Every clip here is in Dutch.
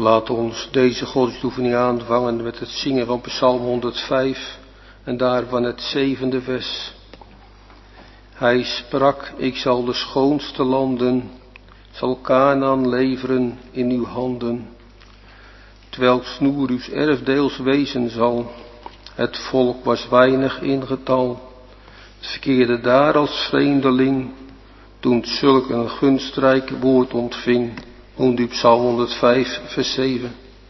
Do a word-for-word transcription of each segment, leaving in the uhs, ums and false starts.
Laat ons deze godsdienstoefening aanvangen met het zingen van Psalm honderdvijf en daarvan het zevende vers. Hij sprak, ik zal de schoonste landen, zal Kanaan leveren in uw handen. Terwijl het snoer uws erfdeels wezen zal, het volk was weinig in getal. Het verkeerde daar als vreemdeling, toen het zulk een gunstrijk woord ontving. Onder u Psalm honderdvijf, vers zeven.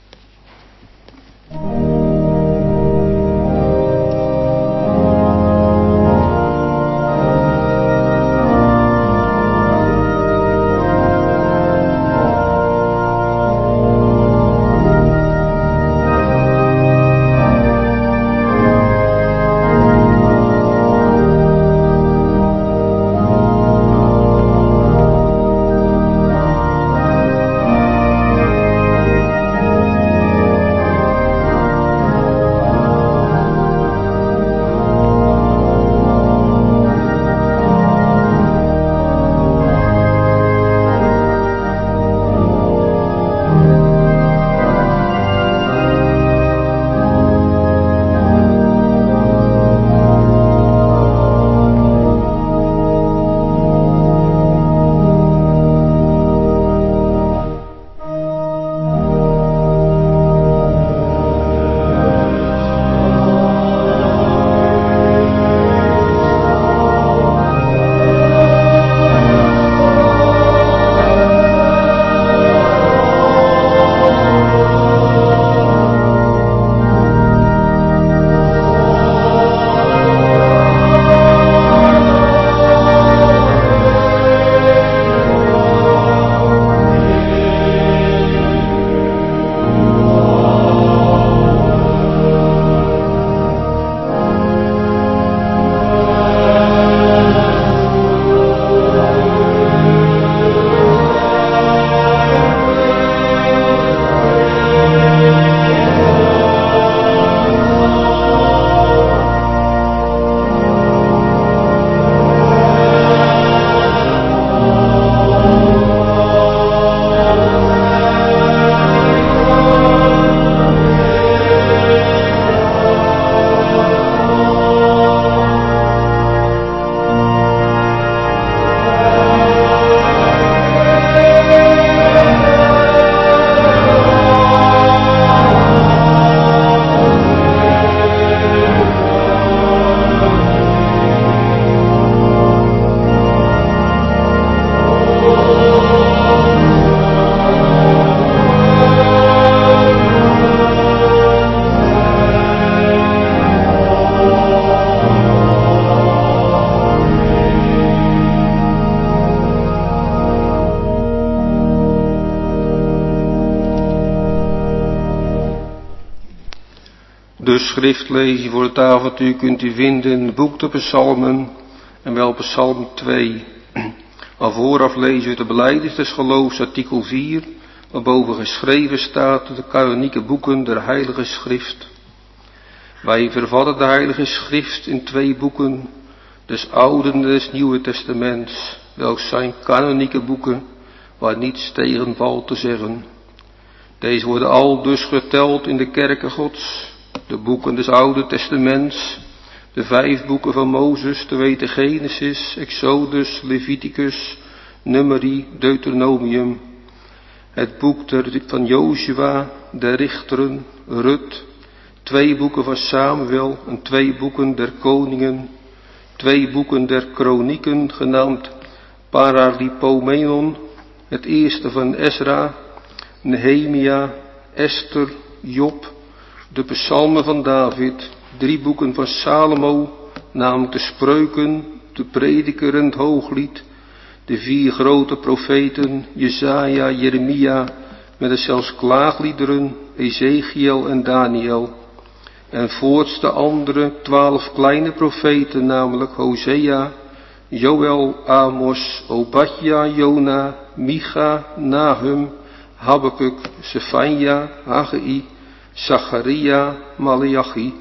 De schriftlezing voor het avontuur kunt u vinden in het boek de Psalmen en wel Psalm twee. Al vooraf lezen we de belijdenis des geloofs artikel vier, waarboven geschreven staat de kanonieke boeken der Heilige Schrift. Wij vervatten de Heilige Schrift in twee boeken, des Oude en des Nieuwe Testaments, welke zijn kanonieke boeken, waar niets tegen valt te zeggen. Deze worden al dus geteld in de kerken Gods. De boeken des Oude Testaments, de vijf boeken van Mozes, te weten Genesis, Exodus, Leviticus, Numeri, Deuteronomium. Het boek der, van Jozua, de Richteren, Rut, twee boeken van Samuel en twee boeken der Koningen, twee boeken der Kronieken, genaamd Paralipomenon, het eerste van Ezra, Nehemia, Esther, Job, de psalmen van David, drie boeken van Salomo, namelijk de Spreuken, de Prediker en het Hooglied, de vier grote profeten, Jesaja, Jeremia, met de zelfs klaagliederen, Ezekiel en Daniel. En voorts de andere twaalf kleine profeten, namelijk Hosea, Joël, Amos, Obadja, Jona, Micha, Nahum, Habakuk, Sefanja, Haggai, Zacharia, Maleachi.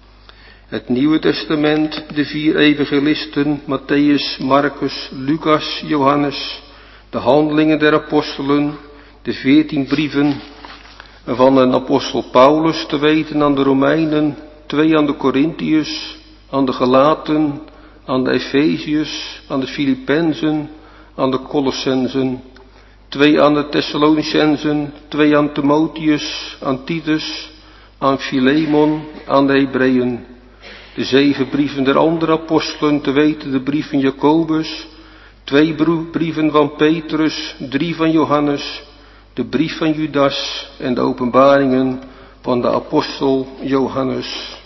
Het Nieuwe Testament, de vier evangelisten, Matthäus, Marcus, Lucas, Johannes, de handelingen der apostelen, de veertien brieven, van een apostel Paulus, te weten aan de Romeinen, twee aan de Corinthiërs, aan de Galaten, aan de Efeziërs, aan de Filippenzen, aan de Colossenzen, twee aan de Thessalonicenzen, twee aan Timotheus, aan Titus, aan Philemon, aan de Hebreeën, de zeven brieven der andere apostelen, te weten de brief van Jacobus, twee brieven van Petrus, drie van Johannes, de brief van Judas en de openbaringen van de apostel Johannes.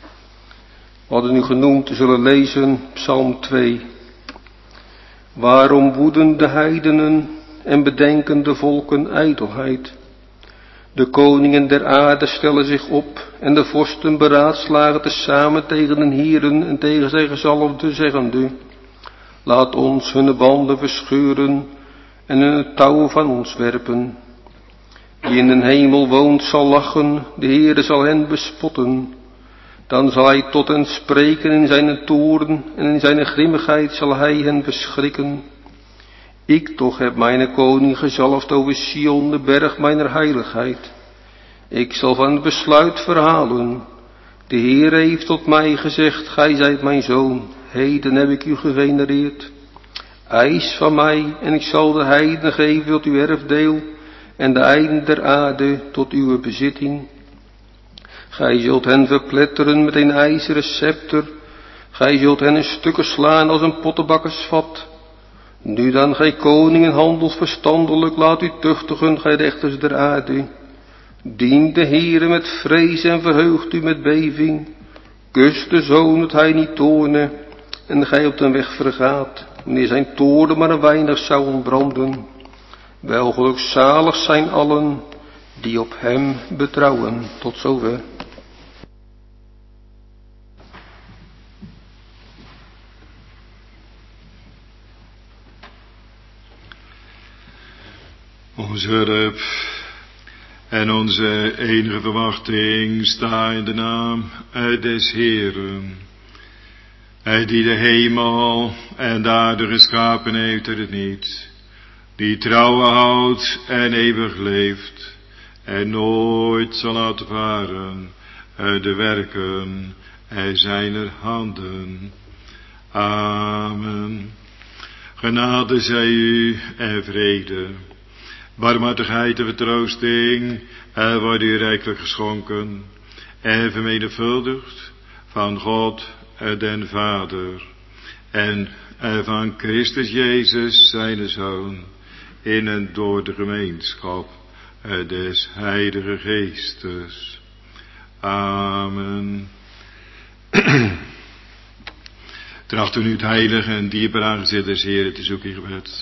We hadden nu genoemd, zullen lezen, Psalm twee. Waarom woeden de heidenen en bedenken de volken ijdelheid? De koningen der aarde stellen zich op en de vorsten beraadslagen tezamen tegen den Hieren en tegen zijn gezalfde, zeggende: laat ons hun banden verscheuren en hun touwen van ons werpen. Die in den hemel woont zal lachen, de Heere zal hen bespotten. Dan zal hij tot hen spreken in zijn toorn en in zijn grimmigheid zal hij hen verschrikken. Ik toch heb mijn koning gezalfd over Sion, de berg mijner heiligheid. Ik zal van het besluit verhalen. De Heer heeft tot mij gezegd, gij zijt mijn zoon, heden heb ik u gevenereerd. Eis van mij en ik zal de heidenen geven tot uw erfdeel en de einden der aarde tot uw bezitting. Gij zult hen verpletteren met een ijzeren scepter, gij zult hen in stukken slaan als een pottenbakkersvat. Nu dan, gij koningen, handelt verstandelijk, laat u tuchtigen, gij rechters der aarde. Dien de Heere met vrees en verheugt u met beving. Kus de zoon dat hij niet toorne en gij op den weg vergaat, wanneer zijn toorn maar een weinig zou ontbranden. Wel gelukzalig zijn allen die op hem betrouwen. Tot zover. Onze hulp en onze enige verwachting sta in de naam des Heeren. Hij die de hemel en de aarde geschapen heeft er het niet, die trouwen houdt en eeuwig leeft en nooit zal laten varen de werken zijner handen. Amen. Genade zij u en vrede. Barmhartigheid en vertroosting er wordt u rijkelijk geschonken en vermenigvuldigd van God den Vader en van Christus Jezus zijn Zoon in en door de gemeenschap des Heilige Geestes. Amen. Tracht u nu het heilige en dierbare aangezicht des Heeren te zoeken in gebed.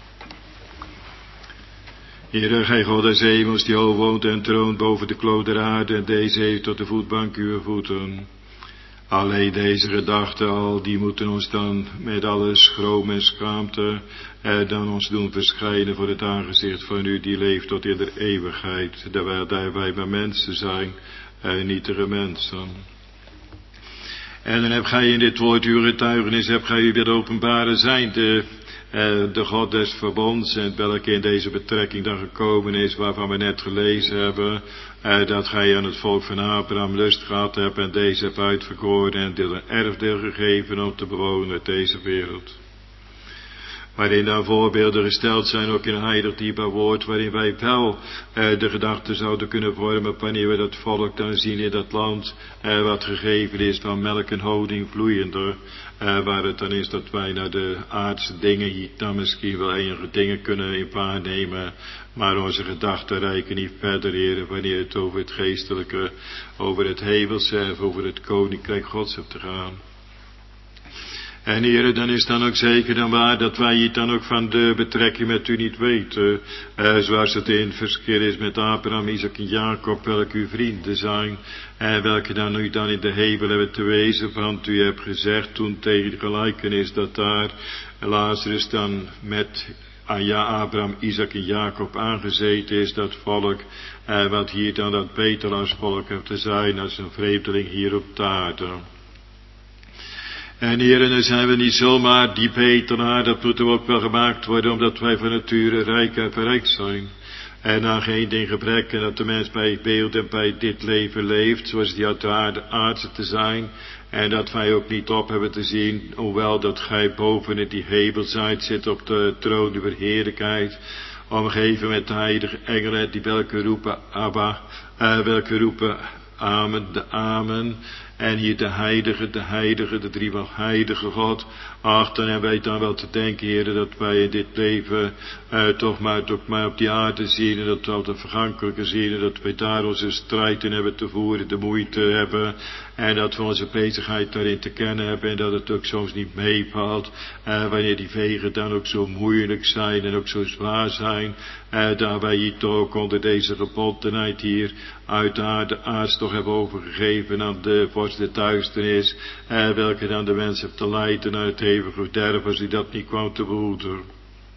Heere, gij God des hemels, die hoog woont en troont boven de kloot der aarde, en deze heeft tot de voetbank uw voeten. Alleen deze gedachten al, die moeten ons dan met alle schroom en schaamte eh, dan ons doen verschijnen voor het aangezicht van u, die leeft tot in de eeuwigheid, terwijl wij maar mensen zijn, en nietige mensen. En dan heb gij in dit woord uw getuigenis, heb gij u weer openbaren zijn, de Uh, de God des verbonds, en welke in deze betrekking dan gekomen is, waarvan we net gelezen hebben, uh, dat gij aan het volk van Abraham lust gehad hebt en deze hebt uitverkoren en dit een erfdeel gegeven om te bewonen uit deze wereld. Waarin dan voorbeelden gesteld zijn, ook in een heilig dierbaar woord, waarin wij wel uh, de gedachte zouden kunnen vormen, wanneer we dat volk dan zien in dat land, uh, wat gegeven is van melk en honing vloeiender, uh, waar het dan is dat wij naar de aardse dingen hier dan misschien wel enige dingen kunnen in waarnemen, maar onze gedachten reiken niet verder, heren, wanneer het over het geestelijke, over het hemelse, over het koninkrijk Gods hebt te gaan. En heren, dan is dan ook zeker dan waar dat wij hier dan ook van de betrekking met u niet weten, eh, zoals het in verschil is met Abraham, Isaac en Jacob, welke uw vrienden zijn, en welke dan u dan in de hemel hebben te wezen, want u hebt gezegd toen tegen de gelijkenis dat daar Lazarus dan met ah ja, Abraham, Isaac en Jacob aangezeten is, dat volk, eh, wat hier dan dat Betelaars volk heeft te zijn als een vreemdeling hier op de aarde. En heren, dan zijn we niet zomaar die betelaar, dat moet er ook wel gemaakt worden, omdat wij van nature rijk en verrijkt zijn. en aan geen ding gebrek, en dat de mens bij het beeld en bij dit leven leeft, zoals die uit de aarde aardse te zijn, en dat wij ook niet op hebben te zien, hoewel dat gij boven in die hemel zijt, zit op de troon uw heerlijkheid, omgeven met de heilige engelen, die welke roepen Abba, uh, welke roepen Amen, de Amen. En hier de heilige, de heilige, de driemaal heilige God. Ach, dan hebben wij dan wel te denken, heren, dat wij in dit leven uh, toch maar, toch maar op die aarde zien, en dat we op de vergankelijke zien, en dat wij daar onze strijd in hebben te voeren, de moeite hebben, en dat we onze bezigheid daarin te kennen hebben, en dat het ook soms niet meevalt, uh, wanneer die wegen dan ook zo moeilijk zijn en ook zo zwaar zijn, uh, daar wij hier toch onder deze gebondenheid hier uit de aarde aards toch hebben overgegeven aan de vorst de duisternis, uh, welke dan de mens heeft te leiden naar het eeuwige verderf, als hij dat niet kwam te behoeden.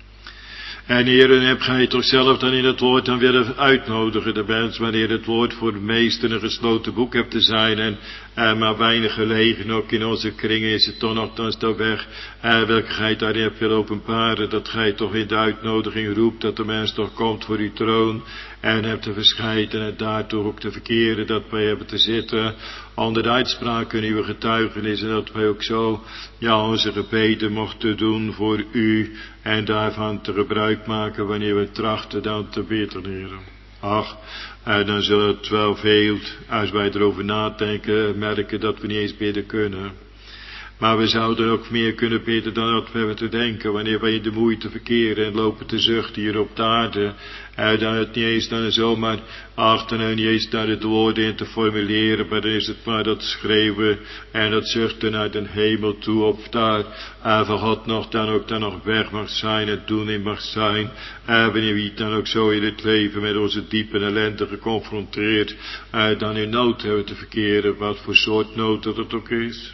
En heren, heb gij toch zelf dan in het woord dan willen uitnodigen, de mens, wanneer het woord voor de meesten een gesloten boek hebt te zijn, en uh, maar weinig gelegen, ook in onze kringen is het toch nogthans de weg, uh, welke gij daarin hebt willen openbaren, dat gij toch in de uitnodiging roept, dat de mens toch komt voor uw troon, en hebt te verscheiden, en daartoe ook te verkeren, dat wij hebben te zitten, onder de uitspraak in uw getuigenis, en dat wij ook zo, ja, onze gebeden mochten doen voor u, en daarvan te gebruik maken, wanneer we trachten dan te bidden, heren. Ach, en dan zullen het wel veel, als wij erover nadenken, merken dat we niet eens bidden kunnen. Maar we zouden ook meer kunnen bidden dan dat we hebben te denken, wanneer wij in de moeite verkeren en lopen te zuchten hier op de aarde, en dan het niet eens dan zomaar achter en niet eens daar het woorden in te formuleren, maar dan is het maar dat schreeuwen en dat zuchten naar de hemel toe, of daar uh, van God nog dan ook dan nog weg mag zijn en doen in mag zijn, uh, wanneer we dan ook zo in het leven met onze diepe ellende geconfronteerd, uh, dan in nood hebben te verkeren, wat voor soort nood dat het ook is.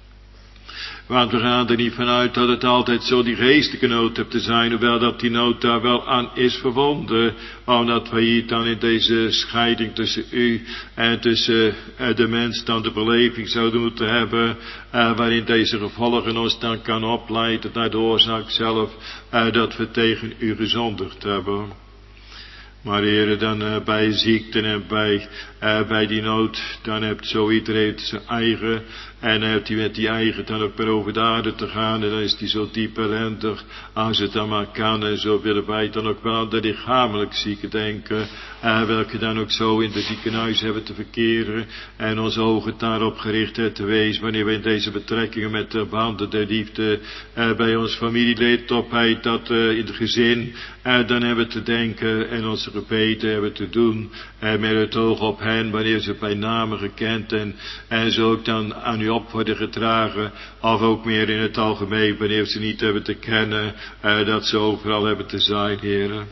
Want we gaan er niet vanuit dat het altijd zo die geestelijke nood hebt te zijn, hoewel dat die nood daar wel aan is verbonden, omdat wij hier dan in deze scheiding tussen u en tussen uh, de mens dan de beleving zouden moeten hebben, uh, waarin deze gevolgen ons dan kan opleiden naar de oorzaak zelf, uh, dat we tegen u gezondigd hebben. Maar heren, dan uh, bij ziekten en bij, uh, bij die nood, dan hebt zo iedereen zijn eigen, en hebt hij met die eigen dan ook maar over de aarde te gaan, en dan is die zo diep ellendig, als het dan maar kan, en zo willen wij dan ook wel aan de lichamelijk zieken denken, uh, welke dan ook zo in de ziekenhuis hebben te verkeren, en onze ogen daarop gericht hebben te wezen, wanneer we in deze betrekkingen met de banden der liefde, uh, bij ons familielid opheid, dat uh, in het gezin, uh, dan hebben we te denken, en onze gebeden hebben te doen, en met het oog op hen, wanneer ze bij name gekend en, en ze ook dan aan u op worden gedragen, of ook meer in het algemeen, wanneer ze niet hebben te kennen, uh, dat ze overal hebben te zijn, heren.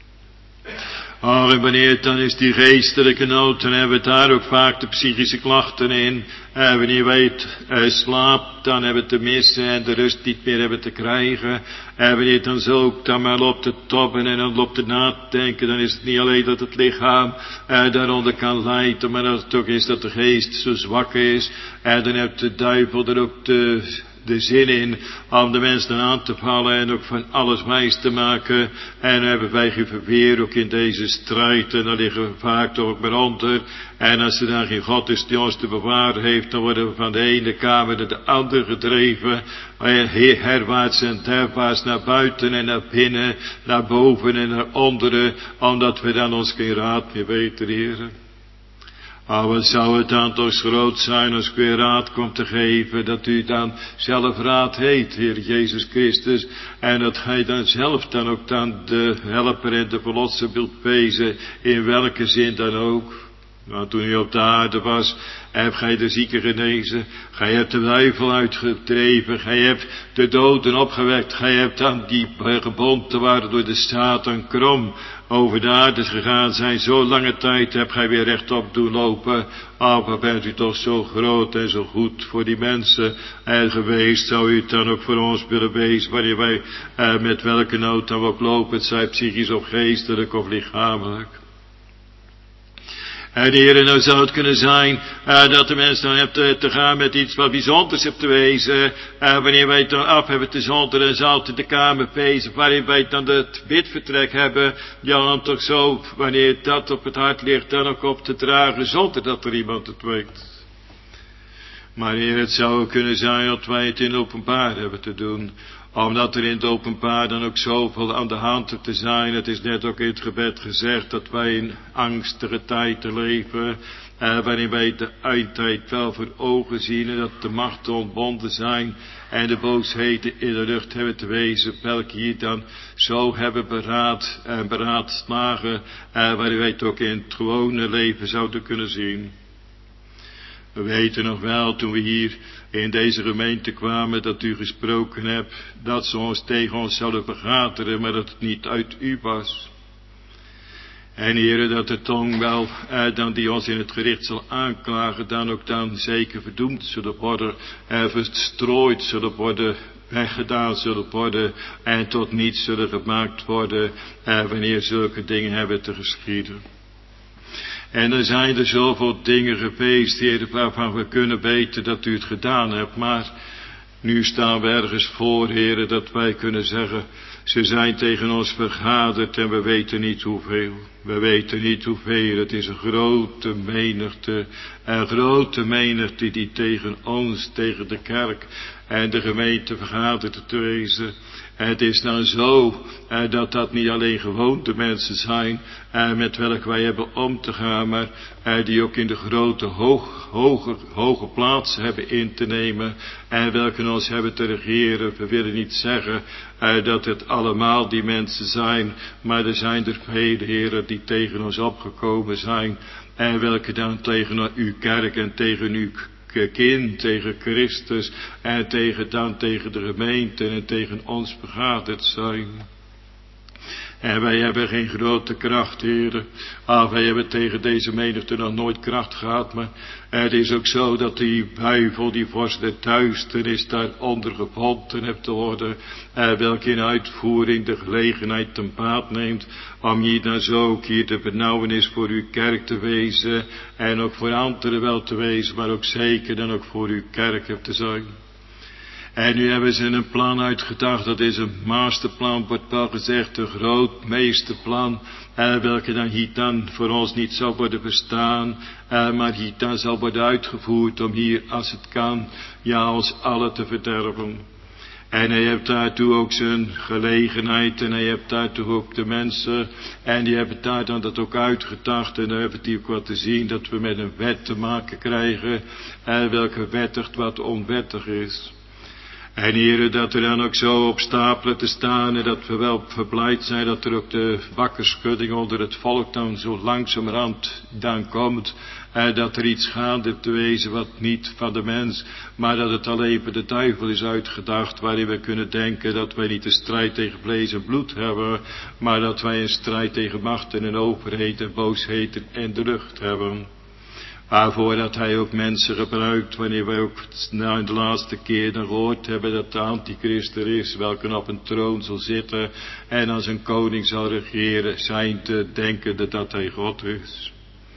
Oh, en wanneer het dan is die geestelijke nood, dan hebben we daar ook vaak de psychische klachten in. En wanneer wij het uh, slaapt, dan hebben we te missen en de rust niet meer hebben te krijgen. En wanneer het dan zo ook dan maar loopt te tobben en dan loopt te nadenken, dan is het niet alleen dat het lichaam uh, daaronder kan lijden, maar dat het ook is dat de geest zo zwak is. En dan heeft de duivel er ook de... de zin in om de mens dan aan te vallen en ook van alles wijs te maken. En hebben wij geen verweer ook in deze strijd, en dan liggen we vaak toch ook maar onder. En als er dan geen God is die ons te bewaren heeft, dan worden we van de ene kamer naar de andere gedreven, herwaarts en derwaarts, naar buiten en naar binnen, naar boven en naar onderen, omdat we dan ons geen raad meer weten, heren. Maar wat zou het dan toch groot zijn als ik weer raad komt te geven, dat u dan zelf raad heet, Heer Jezus Christus, en dat gij dan zelf dan ook dan de helper en de verlosser wilt wezen, in welke zin dan ook. Want toen u op de aarde was, hebt gij de zieken genezen, gij hebt de duivel uitgedreven, gij hebt de doden opgewekt, gij hebt dan die gebonden waren door de Satan krom over de aarde gegaan zijn, zo lange tijd hebt gij weer rechtop doen lopen. Oh, wat bent u toch zo groot en zo goed voor die mensen en geweest, zou u het dan ook voor ons willen wezen, wanneer wij eh, met welke nood dan ook lopen, het zij psychisch of geestelijk of lichamelijk. En Heere, nou zou het kunnen zijn uh, dat de mens dan hebt uh, te gaan met iets wat bijzonders hebt te wezen. Uh, wanneer wij het dan af hebben te zonder en zout in de kamer pezen, waarin wij dan het bidvertrek hebben. Ja, dan toch zo, wanneer dat op het hart ligt, dan ook op te dragen, zonder dat er iemand het weet. Maar Heer, het zou kunnen zijn dat wij het in openbaar hebben te doen. Omdat er in het openbaar dan ook zoveel aan de hand te zijn. Het is net ook in het gebed gezegd dat wij in angstige tijden leven. Eh, waarin wij de eindtijd wel voor ogen zien. En dat de machten ontbonden zijn. En de boosheden in de lucht hebben te wezen. Welke hier dan zo hebben beraad en beraadslagen. Eh, waarin wij het ook in het gewone leven zouden kunnen zien. We weten nog wel, toen we hier in deze gemeente kwamen, dat u gesproken hebt, dat ze ons tegen ons zouden vergaderen, maar dat het niet uit u was. En Heere, dat de tong wel, eh, dan die ons in het gericht zal aanklagen, dan ook dan zeker verdoemd zullen worden, eh, verstrooid zullen worden, weggedaan zullen worden, en tot niets zullen gemaakt worden, eh, wanneer zulke dingen hebben te geschieden. En er zijn er zoveel dingen geweest, Heer, waarvan we kunnen weten dat u het gedaan hebt. Maar nu staan we ergens voor, Heer, dat wij kunnen zeggen, ze zijn tegen ons vergaderd en we weten niet hoeveel. We weten niet hoeveel. Het is een grote menigte, een grote menigte die tegen ons, tegen de kerk en de gemeente vergaderd te wezen. Het is nou zo eh, dat dat niet alleen gewoonte mensen zijn eh, met welke wij hebben om te gaan, maar eh, die ook in de grote hoog, hoge, hoge plaatsen hebben in te nemen en welke ons hebben te regeren. We willen niet zeggen eh, dat het allemaal die mensen zijn, maar er zijn er vele heren die tegen ons opgekomen zijn en welke dan tegen uw kerk en tegen uw kind, tegen Christus en tegen dan tegen de gemeente en tegen ons vergaderd zijn. En wij hebben geen grote kracht, heren. Ah, wij hebben tegen deze menigte nog nooit kracht gehad, maar het is ook zo dat die duivel, die vorst der duisternis, daaronder gevonden hebt te worden, eh, welke in uitvoering de gelegenheid ten baat neemt, om hier dan zo ook hier de benauwenis voor uw kerk te wezen, en ook voor anderen wel te wezen, maar ook zeker dan ook voor uw kerk hebt te zijn. En nu hebben ze een plan uitgedacht, dat is een masterplan, wordt wel gezegd, een groot meesterplan, eh, welke dan hier dan voor ons niet zal worden verstaan, eh, maar hier dan zal worden uitgevoerd om hier, als het kan, ja, ons allen te verderven. En hij heeft daartoe ook zijn gelegenheid en hij heeft daartoe ook de mensen en die hebben daar dan dat ook uitgedacht en daar hebben die ook wat te zien dat we met een wet te maken krijgen, eh, welke wettigt wat onwettig is. En heren, dat er dan ook zo op stapelen te staan en dat we wel verblijd zijn dat er ook de wakkerschudding onder het volk dan zo langzamerhand dan komt. En dat er iets gaande te wezen wat niet van de mens, maar dat het alleen voor de duivel is uitgedacht, waarin we kunnen denken dat wij niet een strijd tegen vlees en bloed hebben, maar dat wij een strijd tegen machten en overheden en boosheden en de lucht hebben. Waarvoor dat hij ook mensen gebruikt, wanneer wij ook nou de laatste keer dan gehoord hebben dat de antichrist er is, welke op een troon zal zitten en als een koning zal regeren, zijn te denkende dat hij God is.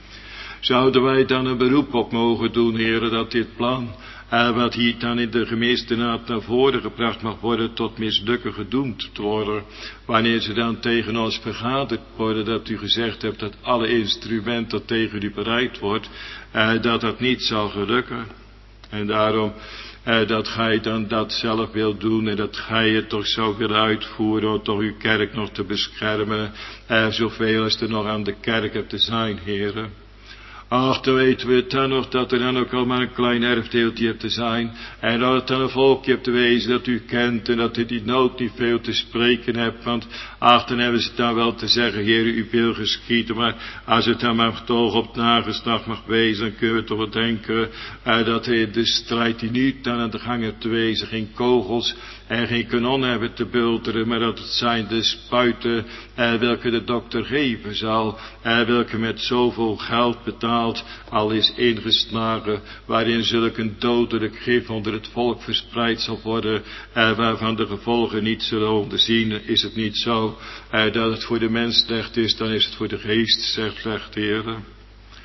Zouden wij dan een beroep op mogen doen, heren, dat dit plan, eh, wat hier dan in de gemeenteraad naar voren gebracht mag worden, tot mislukken gedoemd te worden, wanneer ze dan tegen ons vergaderd worden, dat u gezegd hebt dat alle instrumenten tegen u bereid wordt, eh, dat dat niet zal gelukken. En daarom eh, dat gij dan dat zelf wilt doen en dat gij het toch zou willen uitvoeren om toch uw kerk nog te beschermen, eh, zoveel als er nog aan de kerk hebt te zijn, heren. Ach, dan weten we het dan nog, dat er dan ook al maar een klein erfdeeltje hebt te zijn. En dat het dan een volkje hebt te wezen dat u kent. En dat u die nood niet veel te spreken hebt. Want ach, dan hebben ze het dan wel te zeggen, Heer, u wil geschieden. Maar als het dan maar toch op nageslacht mag wezen, dan kunnen we toch wel denken uh, dat in de strijd die nu dan aan de gang hebt te wezen, geen kogels en geen kanonnen hebben te bulteren. Maar dat het zijn de spuiten uh, welke de dokter geven zal. Uh, welke met zoveel geld betaald al is ingeslagen, waarin zulk een dodelijk gif onder het volk verspreid zal worden, eh, waarvan de gevolgen niet zullen onderzien. Is het niet zo eh, dat het voor de mens slecht is, dan is het voor de geest slecht, heren.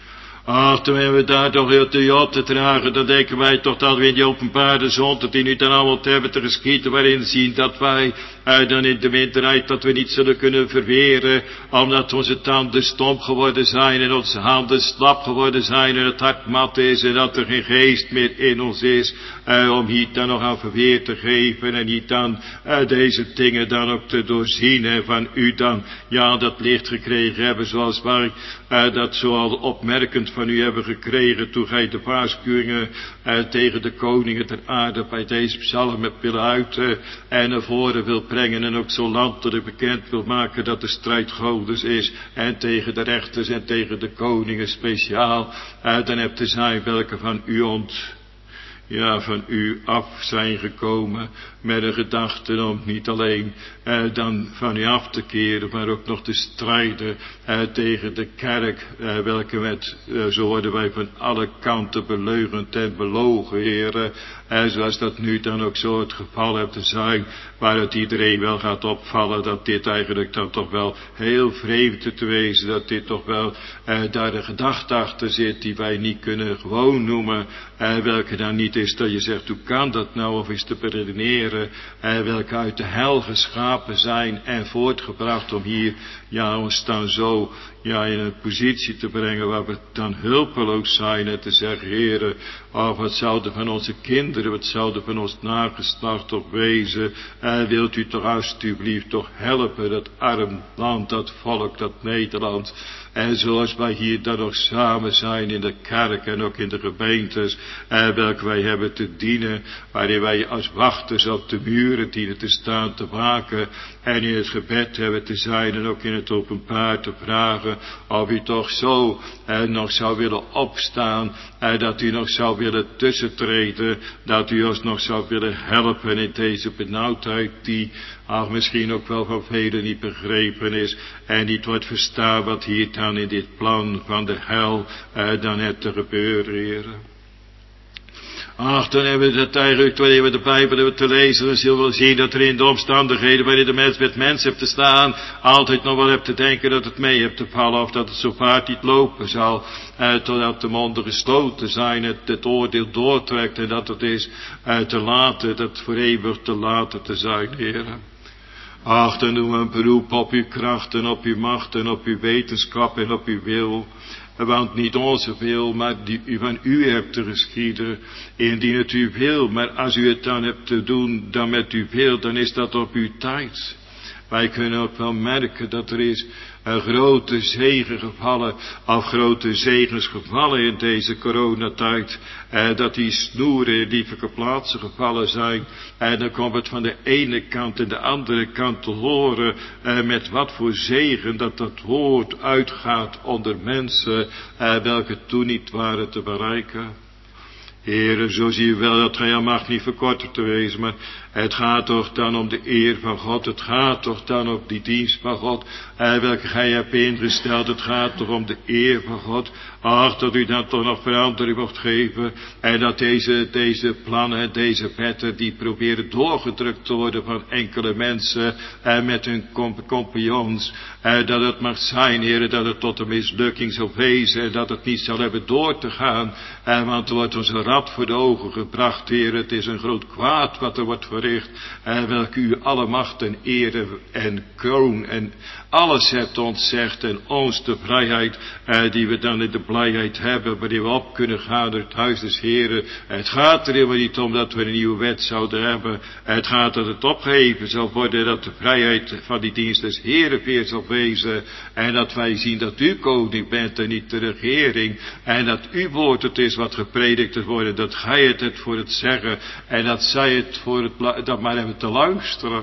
Ach, terwijl we daar toch heel te op te dragen, dan denken wij toch dat we in die openbare zonde die nu dan allemaal te hebben te geschieten, waarin zien dat wij uh, dan in de minderheid dat we niet zullen kunnen verweren, omdat onze tanden stom geworden zijn en onze handen slap geworden zijn en het hart mat is en dat er geen geest meer in ons is, uh, om hier dan nog aan verweer te geven en hier dan uh, deze dingen dan ook te doorzien en van u dan, ja, dat licht gekregen hebben, zoals wij uh, dat zoal opmerkend van u hebben gekregen, toen gij de waarschuwingen uh, tegen de koningen ter aarde bij deze psalm hebt willen uiten en naar voren wil brengen en ook zo landelijk bekend wil maken dat de strijd Godes is en tegen de rechters en tegen de koningen speciaal, uh, dan hebt te zijn welke van u ont ja, van u af zijn gekomen met een gedachte om niet alleen eh, dan van u af te keren, maar ook nog te strijden eh, tegen de kerk, eh, welke met, eh, zo worden wij van alle kanten beleugend en belogen, heren, eh, zoals dat nu dan ook zo het geval hebt te zijn, waar het iedereen wel gaat opvallen, dat dit eigenlijk dan toch wel heel vreemd te wezen, dat dit toch wel eh, daar een gedachte achter zit, die wij niet kunnen gewoon noemen, eh, welke dan niet is dat je zegt, hoe kan dat nou, of is te beredeneren, eh, welke uit de hel geschapen zijn en voortgebracht om hier, ja, ons dan zo, ja, in een positie te brengen waar we dan hulpeloos zijn en te zeggen, heren, oh, wat zouden van onze kinderen, wat zouden van ons nageslacht toch wezen, eh, wilt u toch alstublieft toch helpen, dat arm land, dat volk, dat Nederland. En zoals wij hier dan nog samen zijn in de kerk en ook in de gemeentes, eh, welke wij hebben te dienen, waarin wij als wachters op de muren dienen te staan, te waken en in het gebed hebben te zijn en ook in het openbaar te vragen of u toch zo eh, nog zou willen opstaan, eh, dat u nog zou willen tussentreden, dat u ons nog zou willen helpen in deze benauwdheid die ach, misschien ook wel van velen niet begrepen is en niet wordt verstaan wat hier dan in dit plan van de hel eh, dan het te gebeuren, heren. Ach, dan hebben we het eigenlijk, wanneer we de Bijbel hebben te lezen, dan zullen we zien dat er in de omstandigheden waarin de mens met mens heeft te staan, altijd nog wel hebt te denken dat het mee hebt te vallen, of dat het zo vaart niet lopen zal, eh, totdat de monden gesloten zijn, het, het oordeel doortrekt en dat het is eh, te laten, dat voor eeuwig te laten te zijn, heren. Ach, dan doen we een beroep op uw kracht en op uw macht en op uw wetenschap en op uw wil. Want niet onze wil, maar die u van u hebt te geschieden, indien het u wil. Maar als u het dan hebt te doen, dan met uw wil, dan is dat op uw tijd. Wij kunnen ook wel merken dat er is een grote zegen gevallen, of grote zegens gevallen in deze coronatijd. Eh, dat die snoeren in lieflijke plaatsen gevallen zijn. En dan komt het van de ene kant en de andere kant te horen, eh, met wat voor zegen dat dat woord uitgaat onder mensen, eh, welke toen niet waren te bereiken. Heren, zo zie je wel dat gij aan mag niet verkorten te wezen, maar het gaat toch dan om de eer van God, het gaat toch dan om die dienst van God, eh, welke gij hebt ingesteld, het gaat toch om de eer van God. Ach, dat u dan toch nog verandering mocht geven, en dat deze, deze plannen, deze wetten, die proberen doorgedrukt te worden van enkele mensen, eh, met hun comp- compagnons, eh, dat het mag zijn, heren, dat het tot een mislukking zal wezen, en dat het niet zal hebben door te gaan, eh, want er wordt ons een rad voor de ogen gebracht, heren, het is een groot kwaad wat er wordt verricht, eh, welke u alle macht en eer en kroon en alles hebt ontzegd, en ons de vrijheid, eh, die we dan in de blijheid hebben, waarin we op kunnen gaan door het huis des Heren. Het gaat er helemaal niet om dat we een nieuwe wet zouden hebben. Het gaat dat het opgeheven zal worden, dat de vrijheid van die dienst des Heren weer zal wezen, en dat wij zien dat u koning bent en niet de regering, en dat uw woord het is wat gepredikt te worden, dat gij het hebt voor het zeggen, en dat zij het voor het, dat maar hebben te luisteren.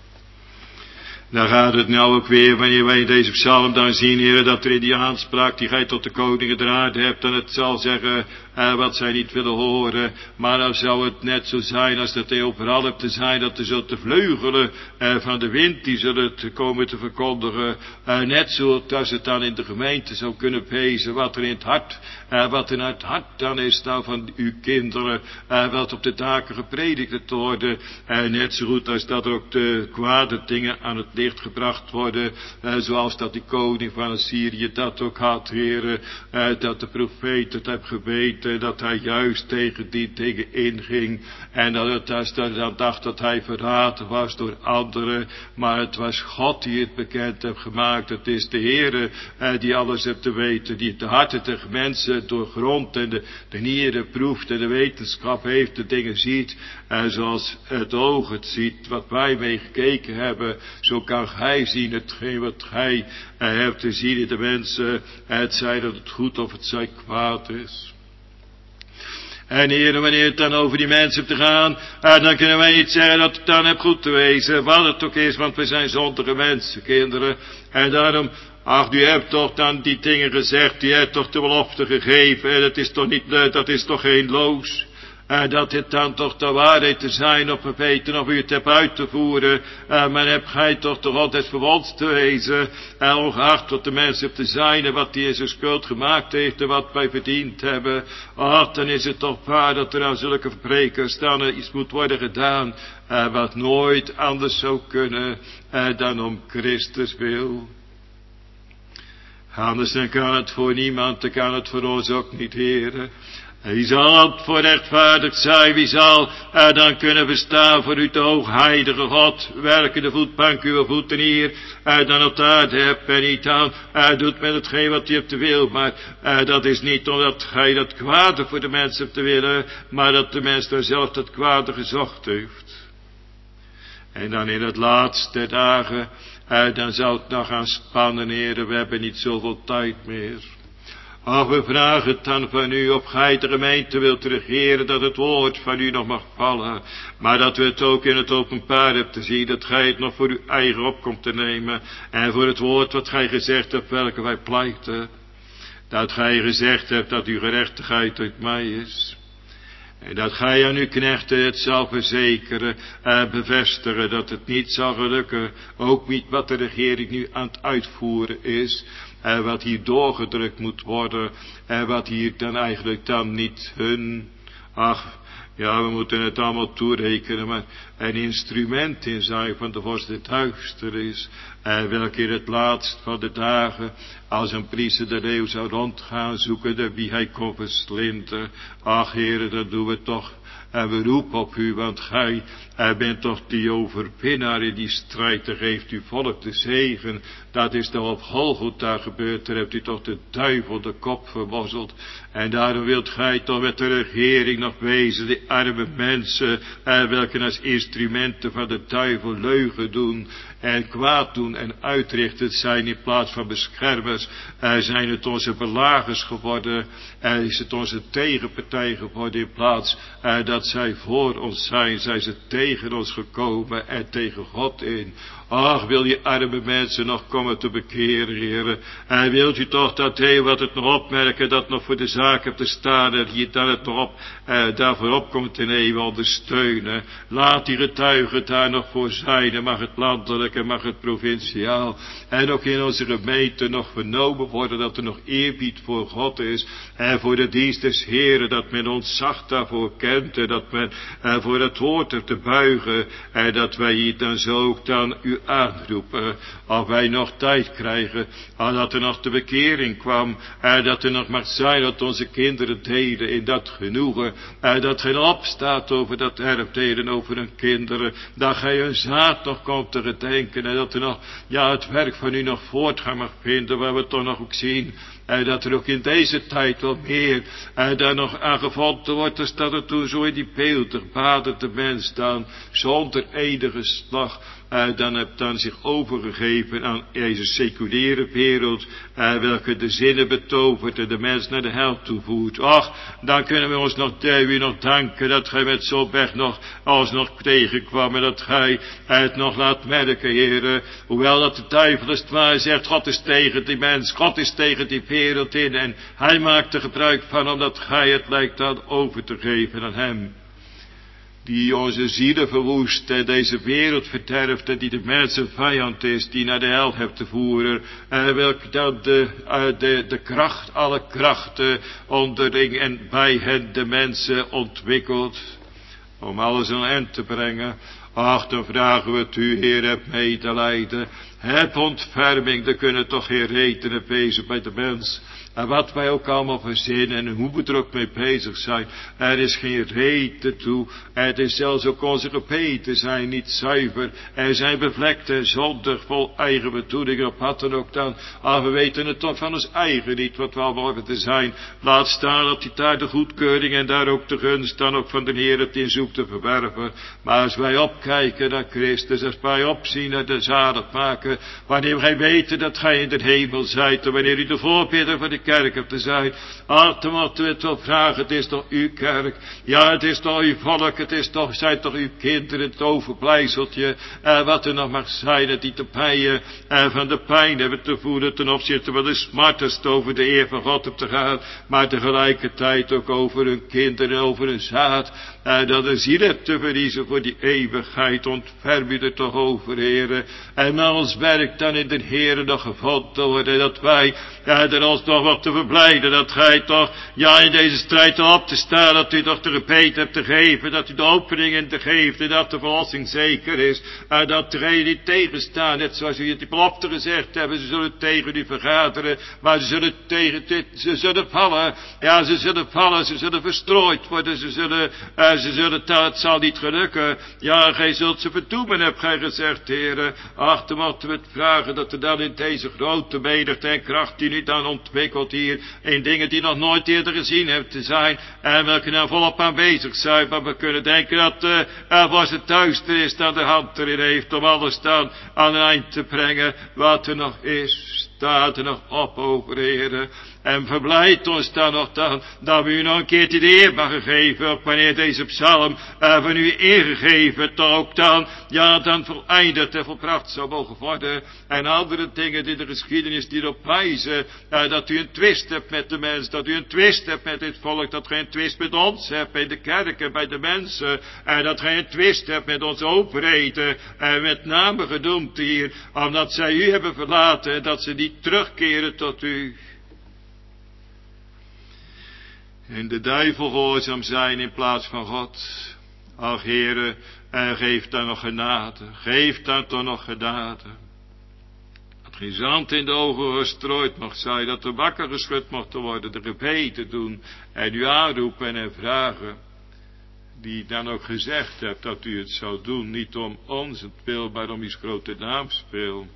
Dan gaat het nou ook weer, wanneer wij in deze psalm dan zien, heren, dat er in die aanspraak die gij tot de koningen der aarde hebt, dan het zal zeggen, uh, wat zij niet willen horen. Maar dan zou het net zo zijn als dat hij overal hebt te zijn, dat er zult de vleugelen uh, van de wind, die zullen het komen te verkondigen. Uh, net zo als het dan in de gemeente zou kunnen wezen, wat er in het hart, uh, wat er in het hart dan is nou van uw kinderen, uh, wat op de daken gepredikt te worden. Uh, net zo goed als dat er ook de kwade dingen aan het licht gebracht worden, uh, zoals dat die koning van Assyrië dat ook had, heren, uh, dat de profeet het heeft geweten, dat hij juist tegen die dingen inging, en dat het als dat dan dacht dat hij verraden was door anderen, maar het was God die het bekend heeft gemaakt. Het is de Heere uh, die alles heeft te weten, die de harten der mensen doorgrondt en de, de nieren proeft en de wetenschap heeft, de dingen ziet, en zoals het oog het ziet, wat wij mee gekeken hebben, zo kan gij zien hetgeen wat gij uh, hebt te zien in de mensen, het zij dat het goed of het zij kwaad is. En heren, wanneer het dan over die mensen te gaan, uh, dan kunnen wij niet zeggen dat het dan heb goed te wezen, wat het ook is, want we zijn zondige mensen, kinderen, en daarom, ach, u hebt toch dan die dingen gezegd, u hebt toch de belofte gegeven, en dat is toch niet, dat is toch geen loos. En dat dit dan toch de waarheid te zijn, of we weten of u het hebt uit te voeren, uh, maar hebt gij toch toch altijd voor ons te wezen, en ongeacht wat de mens heeft te zijn, en wat hij in zijn schuld gemaakt heeft, en wat wij verdiend hebben, ach, dan is het toch waar dat er aan zulke verprekers dan iets moet worden gedaan, uh, wat nooit anders zou kunnen, uh, dan om Christus wil. Anders dan kan het voor niemand, dan kan het voor ons ook niet, heren. Wie zal voor rechtvaardig zijn, wie zal uh, dan kunnen bestaan voor u, de hoogheilige God, welke de voetbank uw voeten hier uh, dan op de aarde hebt en niet aan uh, doet met hetgeen wat u hebt te wil, maar uh, dat is niet omdat gij dat kwade voor de mensen hebt te willen, maar dat de mens daar zelf dat kwade gezocht heeft. En dan in het laatste dagen, uh, dan zou het nog gaan spannen, heren, we hebben niet zoveel tijd meer. Ach, we vragen het dan van u, of gij de gemeente wilt regeren, dat het woord van u nog mag vallen, maar dat we het ook in het openbaar hebt te zien, dat gij het nog voor uw eigen op komt te nemen, en voor het woord wat gij gezegd hebt, welke wij pleiten, dat gij gezegd hebt dat uw gerechtigheid uit mij is. En dat gij aan uw knechten het zal verzekeren en bevestigen dat het niet zal gelukken, ook niet wat de regering nu aan het uitvoeren is, en wat hier doorgedrukt moet worden, en wat hier dan eigenlijk dan niet hun, ach, ja, we moeten het allemaal toerekenen, maar een instrument in zijn van de vorst des duisternis, en welke in het laatst van de dagen, als een priester de leeuw zou rondgaan zoeken, wie hij kon verslinden. Ach, heren, dat doen we toch. En we roepen op u, want gij uh, bent toch die overwinnaar in die strijd. Er geeft uw volk de zegen. Dat is toch op Golgotha gebeurd. Daar hebt u toch de duivel de kop vermozzeld. En daarom wilt gij toch met de regering nog wezen. Die arme mensen, uh, welke als instrumenten van de duivel leugen doen. En kwaad doen en uitrichten zijn in plaats van beschermers. Uh, zijn het onze belagers geworden. Uh, is het onze tegenpartij geworden in plaats uh, dat zij voor ons zijn. Zijn ze tegen ons gekomen en tegen God in. Ach, wil je arme mensen nog komen te bekeren, heren. En wilt u toch dat heel wat het nog opmerken, dat nog voor de zaak hebt te staan, en je dan het nog op, eh, daarvoor op komt te nemen, ondersteunen. Laat die getuigen daar nog voor zijn, en mag het landelijk, en mag het provinciaal, en ook in onze gemeente nog vernomen worden, dat er nog eerbied voor God is, en voor de dienst des Heren, dat men ons zacht daarvoor kent, en dat men eh, voor het woord er te buigen, en dat wij hier dan zo ook dan u aanroepen, of wij nog tijd krijgen, of dat er nog de bekering kwam, en dat er nog mag zijn dat onze kinderen delen in dat genoegen, en dat geen opstaat over dat erfdelen over hun kinderen, dat gij hun zaad nog komt te gedenken, en dat er nog, ja, het werk van u nog voortgang mag vinden, waar we toch nog ook zien, en dat er ook in deze tijd wel meer, en daar nog aan gevonden wordt, als dat er toen zo in die beeldig badende mens dan, zonder enige slag, Uh, dan hebt dan zich overgegeven aan deze seculiere wereld, uh, welke de zinnen betovert en de mens naar de hel toevoert. Ach, dan kunnen we ons nog, u nog danken dat gij met zo'n weg nog ons nog tegenkwam en dat gij het nog laat merken, heren, hoewel dat de duivel is het waar zegt, God is tegen die mens, God is tegen die wereld in en hij maakt er gebruik van omdat gij het lijkt aan over te geven aan hem. Die onze zielen verwoest en deze wereld verderft en die de mensen vijand is, die naar de hel hebt te voeren, en welke dan de, uh, de, de kracht, alle krachten onderling en bij hen de mensen ontwikkelt, om alles aan hen te brengen. Ach, dan vragen we het u, Heer, heb medelijden, heb ontferming, er kunnen toch geen redenen wezen bij de mens. En wat wij ook allemaal verzinnen en hoe we er ook mee bezig zijn, er is geen reden toe. Het is zelfs ook onze gebeten zijn niet zuiver. Er zijn bevlekt en zondig, vol eigen bedoelingen op wat dan ook dan. Ah, we weten het toch van ons eigen niet, wat we allemaal hebben te zijn. Laat staan dat hij daar de goedkeuring en daar ook de gunst dan ook van de Heer het in zoekt te verwerven. Maar als wij opkijken naar Christus, als wij opzien naar de zaligmaker, wanneer wij weten dat gij in de hemel zijt en wanneer u de voorbidder van de kerk hebt te zijn, ah, dan moeten we het wel vragen, het is toch uw kerk, ja, het is toch uw volk, het is toch, zijn toch uw kinderen, het overblijzeltje, eh, wat er nog mag zijn, het die te pijen, eh, van de pijn hebben te voelen ten opzichte van de smartest over de eer van God op te gaan, maar tegelijkertijd ook over hun kinderen, over hun zaad, eh, dat een ziel hebt te verliezen voor die eeuwigheid, ontferm u er toch over, Heere, en na ons werk dan in de Heere nog gevonden worden, dat wij, ja, er ons nog wat te verblijden, dat gij toch, ja, in deze strijd op te staan, dat u toch de gebeten hebt te geven, dat u de openingen te geeft, en dat de verlossing zeker is, en dat degenen die tegenstaan, net zoals u het die belofte gezegd hebben, ze zullen tegen u vergaderen, maar ze zullen tegen dit, ze zullen vallen, ja, ze zullen vallen, ze zullen verstrooid worden, ze zullen, uh, ze zullen, het zal niet gelukken, ja, gij zult ze verdoemen, hebt gij gezegd, Heere, ach, dan moeten we het vragen, dat er dan in deze grote menigte en kracht die nu dan ontwikkelt hier, in dingen die nog nooit eerder gezien hebben te zijn, en welke nou volop aanwezig zijn, maar we kunnen denken dat uh, er was het duister is, dat de hand erin heeft, om alles dan aan een eind te brengen, wat er nog is, staat er nog op over, Heere, en verblijd ons dan nog dan, dat we u nog een keertje de eer mag geven, ook wanneer deze psalm uh, van u ingegeven, toch ook dan, ja, dan voleindigd en volbracht zou mogen worden, en andere dingen in de geschiedenis die erop wijzen, uh, dat u een twist hebt met de mens, dat u een twist hebt met dit volk, dat gij een twist met ons hebt, bij de kerk en bij de mensen, en dat gij een twist hebt met onze overheden, en met name genoemd hier, omdat zij u hebben verlaten, en dat ze niet terugkeren tot u. En de duivel gehoorzaam zijn in plaats van God. Ach, Heere, en geef dan nog genade, geef dan toch nog genade. Dat geen zand in de ogen gestrooid mag zijn, dat er wakker geschud mocht worden, de gebeten doen, en u aanroepen en vragen, die dan ook gezegd hebt dat u het zou doen, niet om ons wil, maar om uw grote naam speel.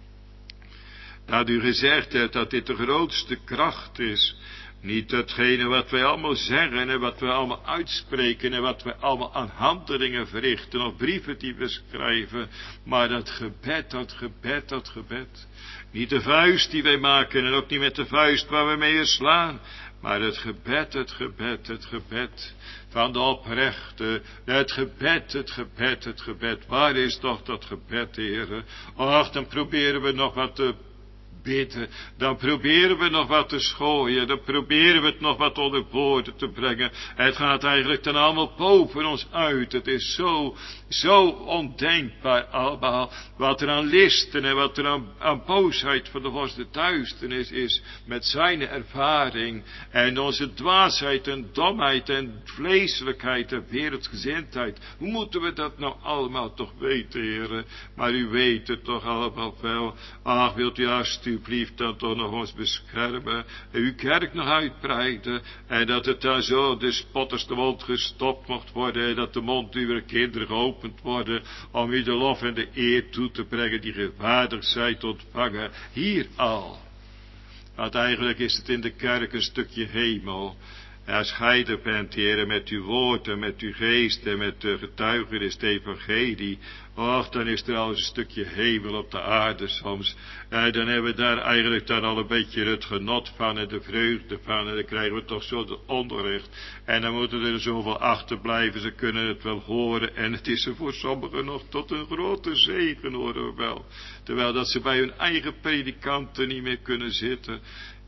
Dat u gezegd hebt dat dit de grootste kracht is, niet datgene wat wij allemaal zeggen en wat wij allemaal uitspreken en wat wij allemaal aan handelingen verrichten of brieven die we schrijven, maar dat gebed, dat gebed, dat gebed. Niet de vuist die wij maken en ook niet met de vuist waar we mee slaan, maar het gebed, het gebed, het gebed van de oprechte, het gebed, het gebed, het gebed. Waar is toch dat gebed, Heere? Och, dan proberen we nog wat te bidden, dan proberen we nog wat te schooien, dan proberen we het nog wat onder woorden te brengen. Het gaat eigenlijk dan allemaal boven ons uit. Het is zo, zo ondenkbaar allemaal, wat er aan listen en wat er aan, aan boosheid van de vorst duisternis is, met zijn ervaring, en onze dwaasheid en domheid en vleeselijkheid en wereldsgezindheid. Hoe moeten we dat nou allemaal toch weten, Heere? Maar u weet het toch allemaal wel. Ach, wilt u alsjeblieft dan toch nog ons beschermen, en uw kerk nog uitbreiden, en dat het daar zo de spotters de mond gestopt mocht worden, en dat de mond uw kinderen geopend worden, om u de lof en de eer toe te brengen die gewaardig zijn te ontvangen, hier al. Want eigenlijk is het in de kerk een stukje hemel. En als gij er bent, Heere, met uw woord en met uw geest en met de getuigenis, de evangelie, och, dan is er al een stukje hemel op de aarde soms. En dan hebben we daar eigenlijk dan al een beetje het genot van en de vreugde van, en dan krijgen we toch zo het onderricht. En dan moeten er zoveel achterblijven, ze kunnen het wel horen, en het is er voor sommigen nog tot een grote zegen, horen we wel. Terwijl dat ze bij hun eigen predikanten niet meer kunnen zitten.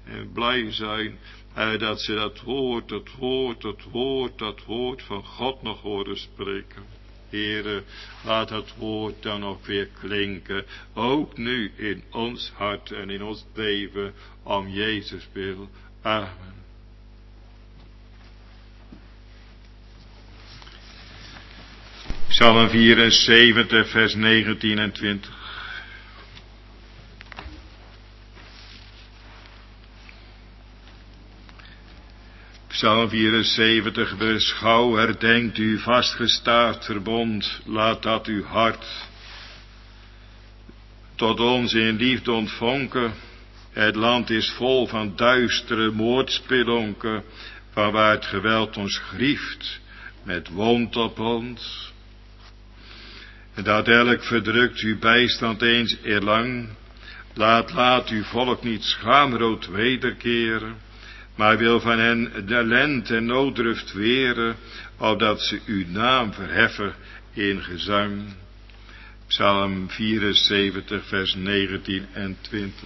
en blij zijn. En dat ze dat woord, dat woord, dat woord, dat woord van God nog horen spreken. Heere, laat dat woord dan ook weer klinken. Ook nu in ons hart en in ons leven. Om Jezus wil. Amen. Psalm vierenzeventig, vers negentien en twintig. Psalm vierenzeventig, beschouw, herdenkt uw vastgestaafd verbond, laat dat uw hart tot ons in liefde ontvonken. Het land is vol van duistere moordspelonken, van waar het geweld ons grieft, met wond op ons. En dat elk verdrukt uw bijstand eens eerlang, laat, laat uw volk niet schaamrood wederkeren, maar wil van hen de ellende en nooddruft weren, opdat ze uw naam verheffen in gezang. Psalm vierenzeventig, vers negentien en twintig.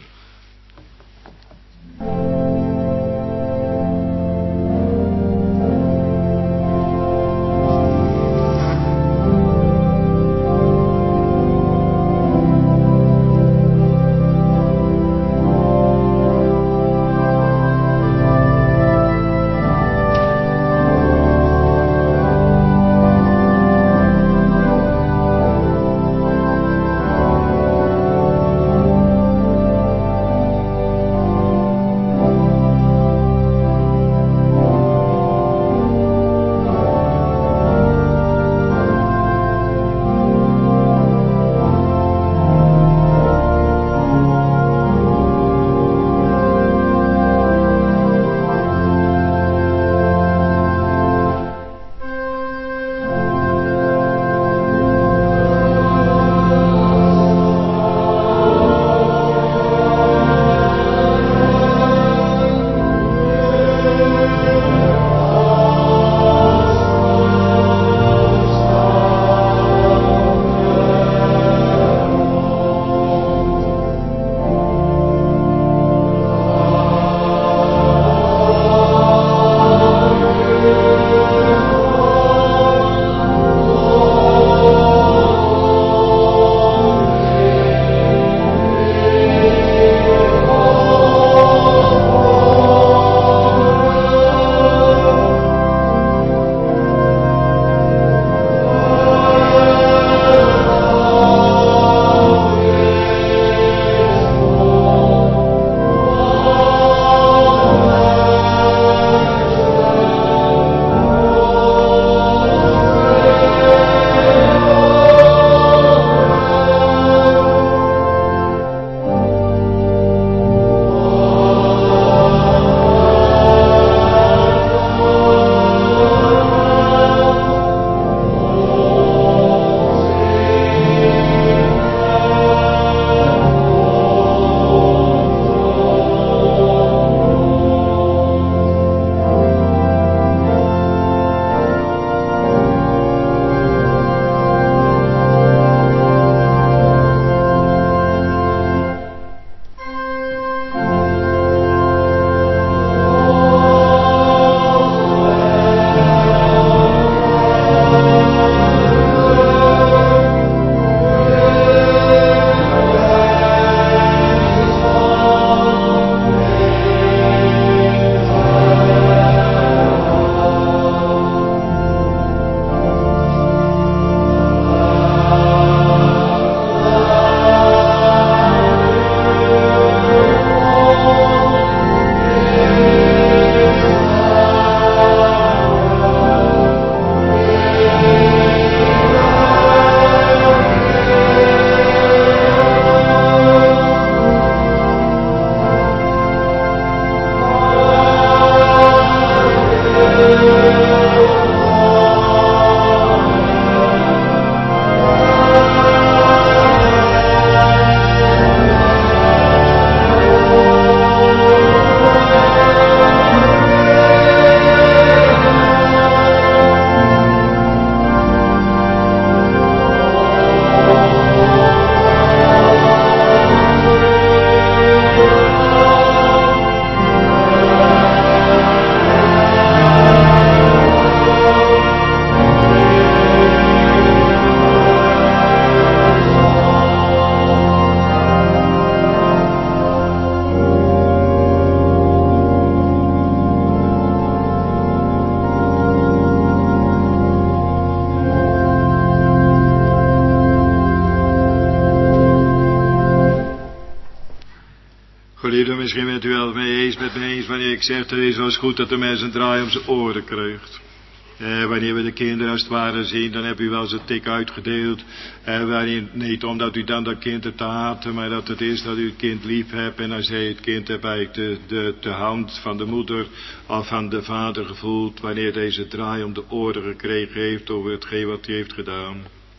geliefde, misschien bent u wel mee eens met me eens wanneer ik zeg, het is wel eens goed dat de mens een draai om zijn oren krijgt. Eh, wanneer we de kinderen als het ware zien, dan heb u wel eens een tik uitgedeeld. Eh, waarin, niet omdat u dan dat kind hebt te haten, maar dat het is dat u het kind lief hebt. En als hij het kind hebt eigenlijk de, de, de hand van de moeder of van de vader gevoeld, wanneer deze draai om de oren gekregen heeft over hetgeen wat hij heeft gedaan.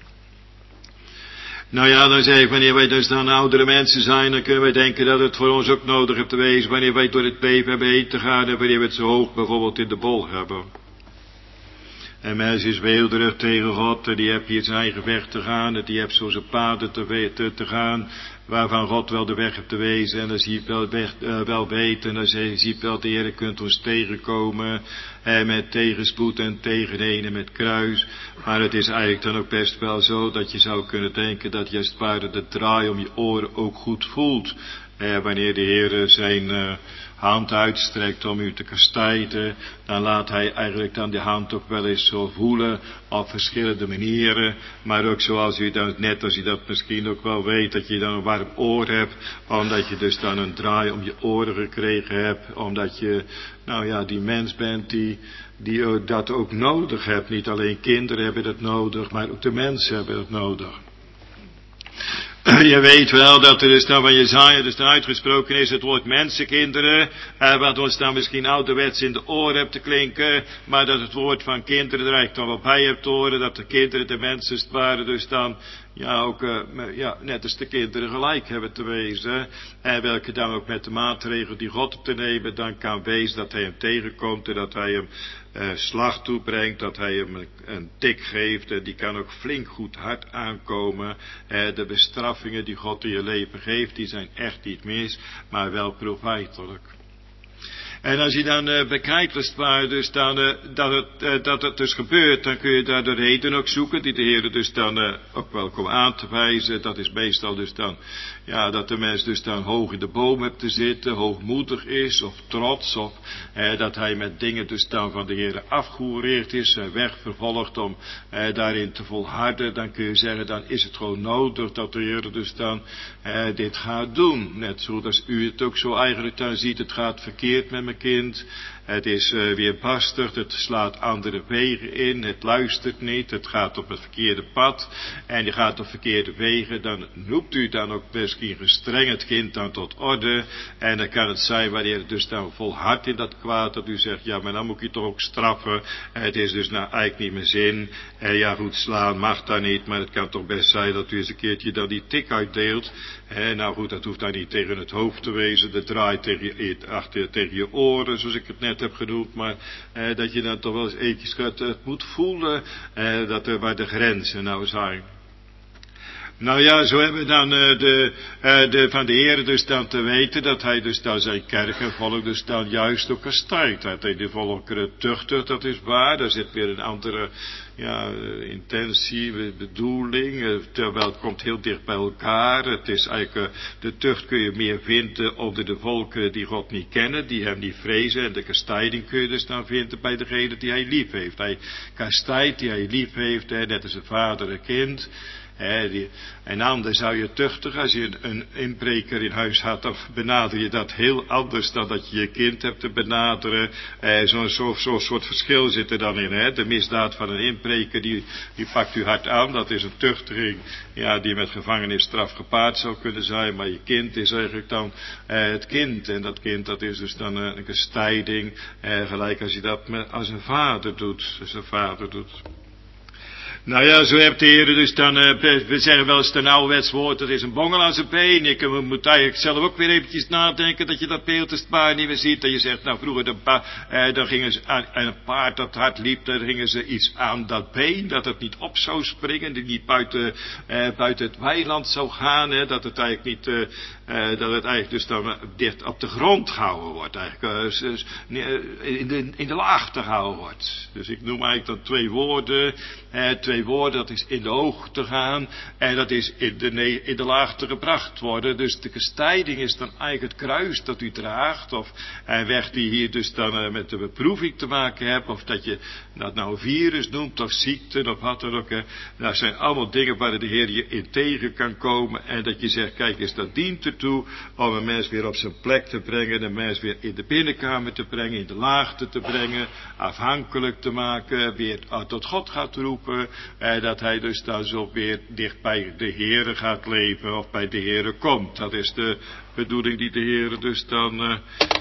Nou ja, dan zeg ik, wanneer wij dus dan oudere mensen zijn, dan kunnen wij denken dat het voor ons ook nodig heeft te wezen, wanneer wij door het leven hebben heen te gaan en wanneer we het zo hoog bijvoorbeeld in de bol hebben. En mens is weelderig tegen God, en die heeft hier zijn eigen weg te gaan, en die heeft zo zijn paden te, te, te gaan, waarvan God wel de weg heeft te wezen, en dan zie je wel, weg, uh, wel weten, en dan zie je wel, de Heer kunt ons tegenkomen, en met tegenspoed en tegenheen en met kruis, maar het is eigenlijk dan ook best wel zo, dat je zou kunnen denken, dat je als het ware de draai om je oren ook goed voelt, eh, wanneer de Heer zijn uh, hand uitstrekt om u te kastijden, dan laat hij eigenlijk dan die hand ook wel eens zo voelen op verschillende manieren, maar ook zoals u dan, net als u dat misschien ook wel weet, dat je dan een warm oor hebt, omdat je dus dan een draai om je oren gekregen hebt, omdat je, nou ja, die mens bent die, die dat ook nodig hebt. Niet alleen kinderen hebben dat nodig, maar ook de mensen hebben dat nodig. Je weet wel dat er dus dan van Jesaja dus dan uitgesproken is het woord mensenkinderen, eh, wat ons dan misschien ouderwets in de oren hebt te klinken, maar dat het woord van kinderen er eigenlijk dan wel bij hebt te horen, dat de kinderen de mensen waren dus dan, ja ook, uh, ja, net als de kinderen gelijk hebben te wezen, en welke dan ook met de maatregelen die God op te nemen dan kan wezen, dat hij hem tegenkomt en dat hij hem Uh, slag toebrengt, dat hij hem een, een tik geeft, en die kan ook flink goed hard aankomen. Uh, de bestraffingen die God in je leven geeft, die zijn echt niet mis, maar wel profijtelijk. En als je dan uh, bekijkt, als het ware, dus dan, uh, dat, het, uh, dat het dus gebeurt, dan kun je daar de reden ook zoeken, die de Heer dus dan uh, ook wel komt aan te wijzen. Dat is meestal dus dan, ja, dat de mens dus dan hoog in de boom hebt te zitten, hoogmoedig is, of trots, of uh, dat hij met dingen dus dan van de Heer afgehoereerd is, en weg vervolgt om uh, daarin te volharden. Dan kun je zeggen, dan is het gewoon nodig dat de Heer dus dan uh, dit gaat doen. Net zoals u het ook zo eigenlijk dan ziet, het gaat verkeerd met mijn kind, het is uh, weerbarstig, het slaat andere wegen in, het luistert niet, het gaat op het verkeerde pad, en je gaat op verkeerde wegen, dan roept u dan ook misschien gestreng het kind dan tot orde, en dan kan het zijn wanneer het dus dan volhardt in dat kwaad, dat u zegt, ja, maar dan moet ik je toch ook straffen, het is dus nou eigenlijk niet meer zin, en ja goed, slaan mag dan niet, maar het kan toch best zijn dat u eens een keertje dan die tik uitdeelt, en nou goed, dat hoeft dan niet tegen het hoofd te wezen, dat draait tegen je, achter, tegen je oren, zoals ik het net heb genoemd, maar eh, dat je dan toch wel eens eventjes gaat, uh, moet voelen eh, dat er waar de grenzen nou zijn. Nou ja, zo hebben we dan uh, de, uh, de, van de Heer dus dan te weten dat hij dus dan zijn kerk en volk dus dan juist ook kastijdt. Dat hij de volkeren tuchtigt, dat is waar. Daar zit weer een andere ja, intentie, bedoeling. Uh, terwijl het komt heel dicht bij elkaar. Het is eigenlijk, uh, de tucht kun je meer vinden onder de volkeren die God niet kennen, die hem niet vrezen. En de kastijding kun je dus dan vinden bij degene die hij lief heeft. Hij kastijdt die hij lief heeft, hè, net als een vader een kind. He, die, en anders zou je tuchtig, als je een, een inbreker in huis had, dan benader je dat heel anders dan dat je je kind hebt te benaderen. Eh, Zo'n zo, zo soort verschil zit er dan in. He. De misdaad van een inbreker, die, die pakt u hard aan. Dat is een tuchtiging ja, die met gevangenisstraf gepaard zou kunnen zijn. Maar je kind is eigenlijk dan eh, het kind. En dat kind, dat is dus dan een, een kastijding. Eh, gelijk als je dat met, als een vader doet. Als een vader doet. Nou ja, zo hebt de Heer dus dan, uh, we zeggen wel eens een ouderwets woord, dat is een bongel aan zijn been. Je uh, moet eigenlijk zelf ook weer eventjes nadenken dat je dat beeld als het paard niet meer ziet. Dat je zegt, nou vroeger, de pa, uh, dan gingen ze aan, aan een paard dat hard liep, dan gingen ze iets aan dat been, dat het niet op zou springen, dat het niet buiten, uh, buiten het weiland zou gaan, hè, dat het eigenlijk niet, uh, uh, dat het eigenlijk dus dan uh, dicht op de grond gehouden wordt, eigenlijk uh, uh, in, de, in de laag te houden wordt. Dus ik noem eigenlijk dan twee woorden, uh, twee twee woorden, dat is in de hoogte gaan en dat is in de, ne- in de laagte gebracht worden. Dus de kastijding is dan eigenlijk het kruis dat u draagt, of een weg die hier dus dan uh, met de beproeving te maken hebt, of dat je dat nou een virus noemt, of ziekte, of wat dan ook. Uh, dat zijn allemaal dingen waar de Heer je in tegen kan komen en dat je zegt, kijk eens, dat dient ertoe om een mens weer op zijn plek te brengen, een mens weer in de binnenkamer te brengen, in de laagte te brengen, afhankelijk te maken, weer tot God gaat roepen, eh, dat hij dus dan zo weer dicht bij de Heere gaat leven of bij de Heere komt. Dat is de bedoeling die de Heere dus dan, uh,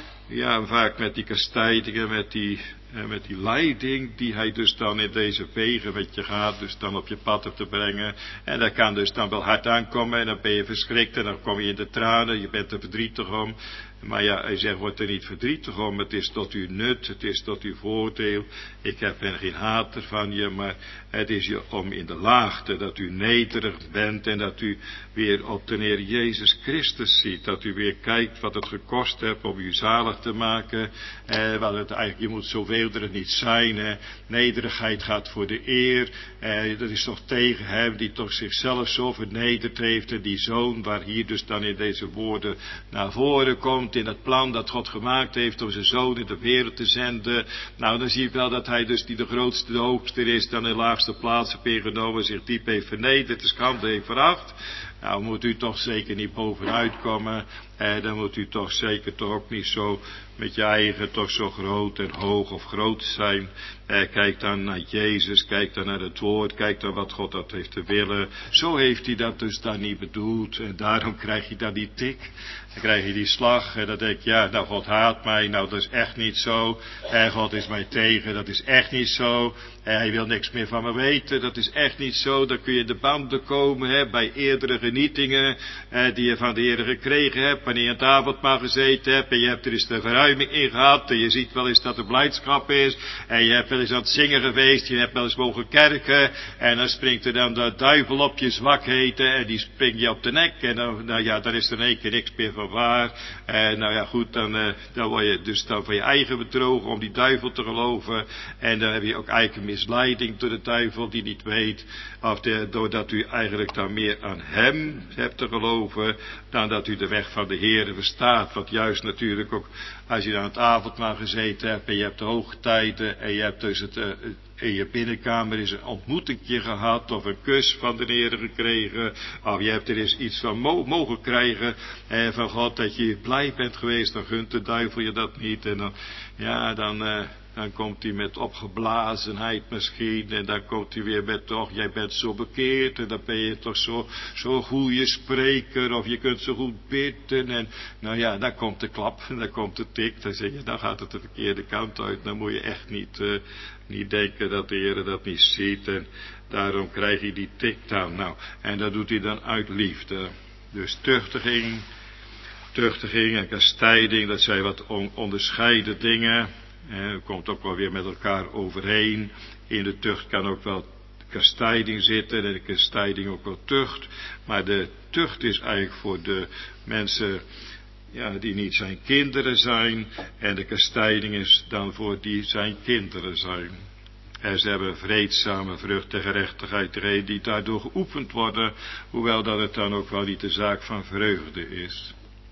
ja, vaak met die kastijdingen, met die, uh, met die leiding die hij dus dan in deze wegen met je gaat, dus dan op je pad te brengen. En dat kan dus dan wel hard aankomen en dan ben je verschrikt en dan kom je in de tranen, je bent er verdrietig om. Maar ja, hij zegt, word er niet verdrietig om, het is tot uw nut, het is tot uw voordeel. Ik heb er geen haat van je, maar het is je om in de laagte, dat u nederig bent en dat u weer op de Heer Jezus Christus ziet. Dat u weer kijkt wat het gekost heeft om u zalig te maken. Eh, wat het eigenlijk, je moet zoveel er niet zijn. Eh, nederigheid gaat voor de eer. Eh, dat is toch tegen hem die toch zichzelf zo vernederd heeft. En die zoon waar hier dus dan in deze woorden naar voren komt. In het plan dat God gemaakt heeft om zijn zoon in de wereld te zenden. Nou, dan zie je wel dat hij dus die de grootste, de hoogste is, dan in laagste plaats heeft ingenomen, zich diep heeft vernederd, de schande heeft veracht. Nou, moet u toch zeker niet bovenuit komen. Eh, dan moet u toch zeker toch ook niet zo met je eigen toch zo groot en hoog of groot zijn. Eh, kijk dan naar Jezus, kijk dan naar het woord, kijk dan wat God dat heeft te willen. Zo heeft hij dat dus dan niet bedoeld. En daarom krijg je dan die tik. Dan krijg je die slag. En dan denk je, ja, nou God haat mij. Nou, dat is echt niet zo. En God is mij tegen. Dat is echt niet zo. En hij wil niks meer van me weten. Dat is echt niet zo. Dan kun je de banden komen, hè, bij eerdere genietingen, eh, die je van de Heer gekregen hebt. Wanneer je aan het avondmaal gezeten hebt. En je hebt er eens de verruiming in gehad. En je ziet wel eens dat er blijdschap is. En je hebt wel eens aan het zingen geweest. Je hebt wel eens mogen kerken. En dan springt er dan de duivel op je zwakheden. En die springt je op de nek. En dan, nou ja, daar is er in één keer niks meer van waar. En nou ja, goed, dan, uh, dan word je dus dan van je eigen bedrogen om die duivel te geloven. En dan heb je ook eigenlijk een misleiding door de duivel die niet weet. Of de, doordat u eigenlijk dan meer aan hem hebt te geloven. Dan dat u de weg van de Heere verstaat. Wat juist natuurlijk ook, als je aan het avondmaal gezeten hebt. En je hebt de hoogtijden. En je hebt dus het, uh, in je binnenkamer is een ontmoetingje gehad. Of een kus van de Heere gekregen. Of je hebt er eens iets van mo- mogen krijgen. Eh, van God dat je blij bent geweest. Dan gunt de duivel je dat niet. En dan, ja, dan... Uh, Dan komt hij met opgeblazenheid misschien. En dan komt hij weer met toch, jij bent zo bekeerd. En dan ben je toch zo, zo goede spreker. Of je kunt zo goed bidden. En nou ja, dan komt de klap. En dan komt de tik. Dan zeg je, dan gaat het de verkeerde kant uit. Dan moet je echt niet, uh, niet denken dat de Heer dat niet ziet. En daarom krijg je die tik dan. Nou, en dat doet hij dan uit liefde. Dus tuchtiging. Tuchtiging en kastijding. Dat zijn wat on- onderscheiden dingen. Eh, komt ook wel weer met elkaar overheen. In de tucht kan ook wel kastijding zitten. En de kastijding ook wel tucht. Maar de tucht is eigenlijk voor de mensen, ja, die niet zijn kinderen zijn. En de kastijding is dan voor die zijn kinderen zijn. En ze hebben vreedzame vrucht en gerechtigheid die daardoor geoefend worden. Hoewel dat het dan ook wel niet de zaak van vreugde is.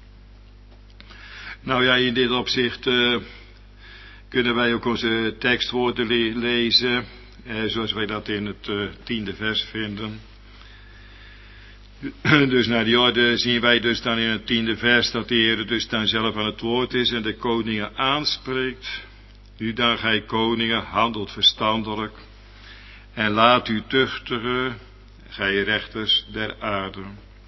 Nou ja, in dit opzicht Uh, kunnen wij ook onze tekstwoorden le- lezen, eh, zoals wij dat in het uh, tiende vers vinden. Dus naar die orde zien wij dus dan in het tiende vers dat de Heer dus dan zelf aan het woord is en de koningen aanspreekt. Nu dan gij koningen, handelt verstandelijk en laat u tuchtigen, gij rechters der aarde.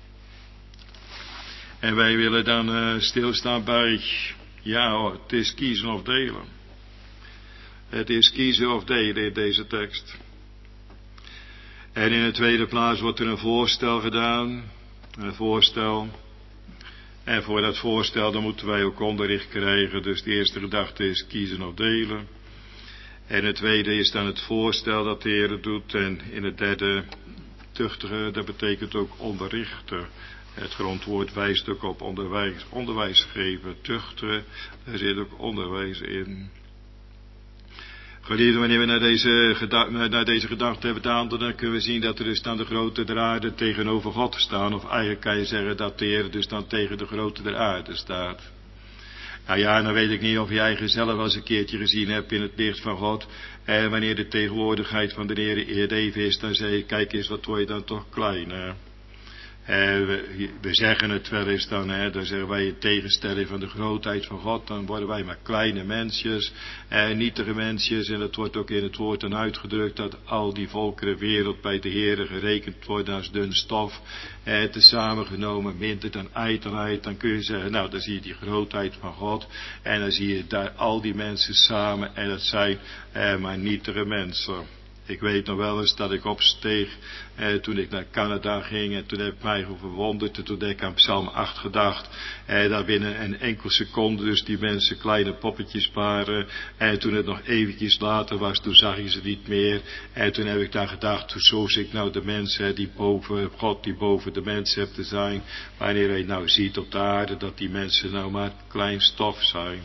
En wij willen dan uh, stilstaan bij, ja, oh, het is kiezen of delen. Het is kiezen of delen in deze tekst. En in de tweede plaats wordt er een voorstel gedaan. Een voorstel. En voor dat voorstel dan moeten wij ook onderricht krijgen. Dus de eerste gedachte is kiezen of delen. En het tweede is dan het voorstel dat de Heer doet. En in het derde tuchtige, dat betekent ook onderrichten. Het grondwoord wijst ook op onderwijs, onderwijs geven. Tuchtigen, daar zit ook onderwijs in. Geliefden, wanneer we naar deze, geda- naar deze gedachte hebben te handelen, dan kunnen we zien dat er dus dan de grote der aarde tegenover God staan. Of eigenlijk kan je zeggen dat de Heer dus dan tegen de grote der aarde staat. Nou ja, dan weet ik niet of jij zelf wel eens een keertje gezien hebt in het licht van God. En wanneer de tegenwoordigheid van de Heer eerder even is, dan zeg je, kijk eens, wat word je dan toch klein, hè? Eh, we, we zeggen het wel eens dan, hè, dan zeggen wij in tegenstelling van de grootheid van God, dan worden wij maar kleine mensjes, eh, nietige mensjes, en dat wordt ook in het woord dan uitgedrukt, dat al die volkeren wereld bij de Heere gerekend worden als dun stof, eh, tezamen genomen minder dan ijdelheid. Dan kun je zeggen, nou, dan zie je die grootheid van God, en dan zie je daar al die mensen samen, en dat zijn eh, maar nietige mensen. Ik weet nog wel eens dat ik opsteeg eh, toen ik naar Canada ging, en toen heb ik mij verwonderd, en toen heb ik aan Psalm acht gedacht, eh, dat binnen een enkel seconde dus die mensen kleine poppetjes waren, en toen het nog eventjes later was, toen zag je ze niet meer, en toen heb ik daar gedacht, zo zie ik nou de mensen die boven God, die boven de mensen hebt te zijn, wanneer je nou ziet op de aarde dat die mensen nou maar klein stof zijn.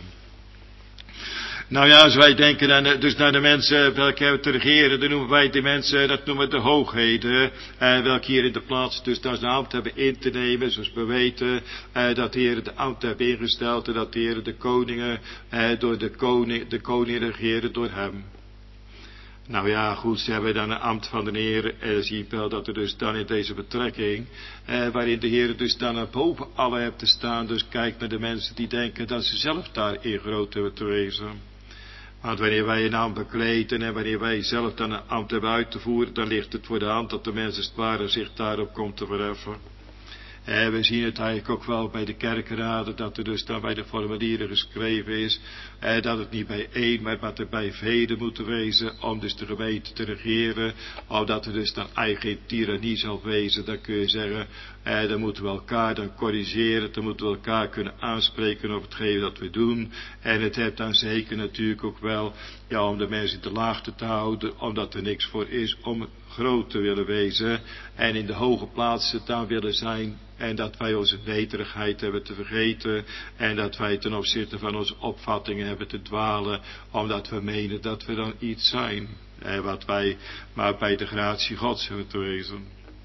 Nou ja, als wij denken dan, dus naar de mensen welke hebben te regeren, dan noemen wij die mensen, dat noemen we de hoogheden, eh, welke hier in de plaats dus dat ze de ambt hebben in te nemen, zoals we weten, eh, dat de Heer de ambt hebben ingesteld, en dat de Heer de koningen, eh, door de koning, de koning regeren door hem. Nou ja, goed, ze hebben dan een ambt van de Heer, en dan zie je wel dat er dus dan in deze betrekking, eh, waarin de Heer dus dan naar boven alle hebt te staan, dus kijk naar de mensen die denken dat ze zelf daarin groot hebben te wezen. Want wanneer wij een ambt bekleden en wanneer wij zelf dan een ambt hebben uit te voeren, dan ligt het voor de hand dat de mens als het ware zich daarop komt te verheffen. En we zien het eigenlijk ook wel bij de kerkenraden, dat er dus dan bij de formulieren geschreven is, eh, dat het niet bij één, maar dat er bij velen moet wezen, om dus de gemeente te regeren, omdat er dus dan eigen tirannie zal wezen. Dan kun je zeggen, eh, dan moeten we elkaar dan corrigeren, dan moeten we elkaar kunnen aanspreken op hetgeen dat we doen. En het heeft dan zeker natuurlijk ook wel, ja, om de mensen in de laagte te houden, omdat er niks voor is om groot te willen wezen en in de hoge plaatsen te willen zijn, en dat wij onze nederigheid hebben te vergeten, en dat wij ten opzichte van onze opvattingen hebben te dwalen, omdat we menen dat we dan iets zijn, en wat wij maar bij de gratie Gods hebben te wezen.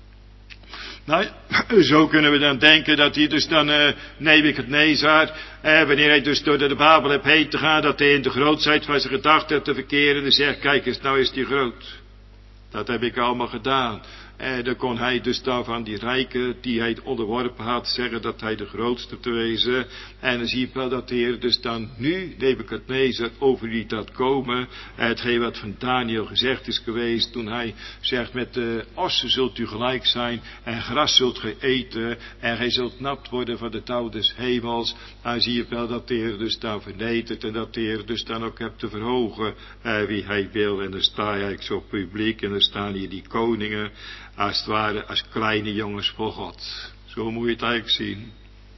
Nou, zo kunnen we dan denken dat hij dus dan, uh, Nebukadnezar, eh, wanneer hij dus door de Babel hebt heen te gaan, dat hij in de grootheid van zijn gedachten hebt te verkeren, en zegt, kijk eens, nou is hij groot. Dat heb ik allemaal gedaan. En dan kon hij dus dan van die rijken die hij onderworpen had zeggen dat hij de grootste te wezen. En dan zie je wel dat de Heer dus dan nu Nebukadnezar over liet dat komen. Hetgeen wat van Daniel gezegd is geweest toen hij zegt, met de ossen zult u gelijk zijn en gras zult gij eten en gij zult nat worden van de touw des hemels. Dan zie je wel dat de Heer dus dan vernedert en dat de Heer dus dan ook hebt te verhogen eh, wie hij wil. En dan sta je eigenlijk zo publiek en dan staan hier die koningen als het ware als kleine jongens voor God. Zo moet je het eigenlijk zien.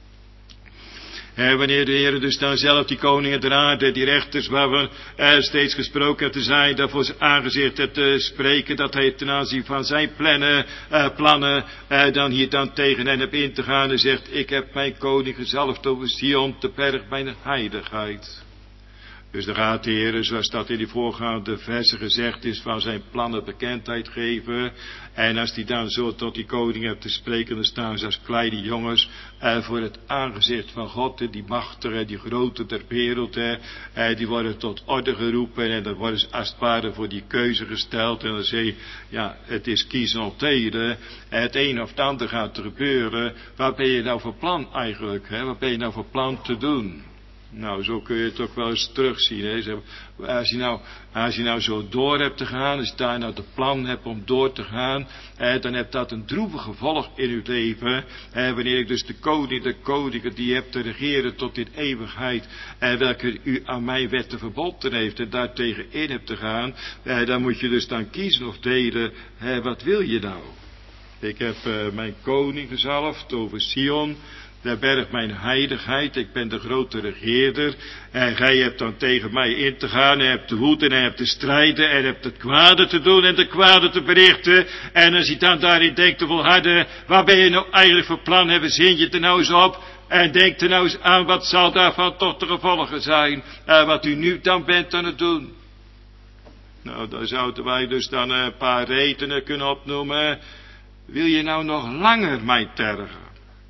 En wanneer de Heer dus dan zelf die koningen der aarde, die rechters waar we eh, steeds gesproken hebben te zijn, daarvoor zijn aangezicht hebt te spreken, dat hij ten aanzien van zijn plannen, eh, plannen eh, dan hier dan tegen hen hebt in te gaan en zegt, ik heb mijn koning gezalfd over Sion, de berg mijn heiligheid. Dus dan gaat de Heer, zoals dat in die voorgaande versen gezegd is, van zijn plannen bekendheid geven. En als die dan zo tot die koning hebt te spreken, dan staan ze als kleine jongens eh, voor het aangezicht van God. En die machtige, die grote der wereld, eh, die worden tot orde geroepen. En dan worden ze als het ware voor die keuze gesteld. En dan zeg je, ja, het is kiezen of delen. Het een of het ander gaat er gebeuren. Wat ben je nou voor plan eigenlijk? Hè? Wat ben je nou voor plan te doen? Nou, zo kun je het ook wel eens terugzien. Hè. Als, je nou, als je nou zo door hebt te gaan, als je daar nou het plan hebt om door te gaan, eh, dan hebt dat een droevig gevolg in uw leven. Eh, wanneer ik dus de koning, de koningen die hebt te regeren tot in eeuwigheid, eh, welke u aan mijn wetten verbonden heeft en daar tegen in hebt te gaan, eh, dan moet je dus dan kiezen of delen, eh, wat wil je nou? Ik heb uh, mijn koning gezalfd over Sion, de berg mijn heiligheid, ik ben de grote regeerder, en gij hebt dan tegen mij in te gaan, en hebt te woeden, en hebt te strijden, en hebt het kwade te doen, en de kwade te berichten, en als je dan daarin denkt te volharden, waar ben je nou eigenlijk voor plan, hebben zin je er nou eens op, en denk er nou eens aan, wat zal daarvan toch de gevolgen zijn, uh, wat u nu dan bent aan het doen. Nou, dan zouden wij dus dan een paar redenen kunnen opnoemen. Wil je nou nog langer mij tergen?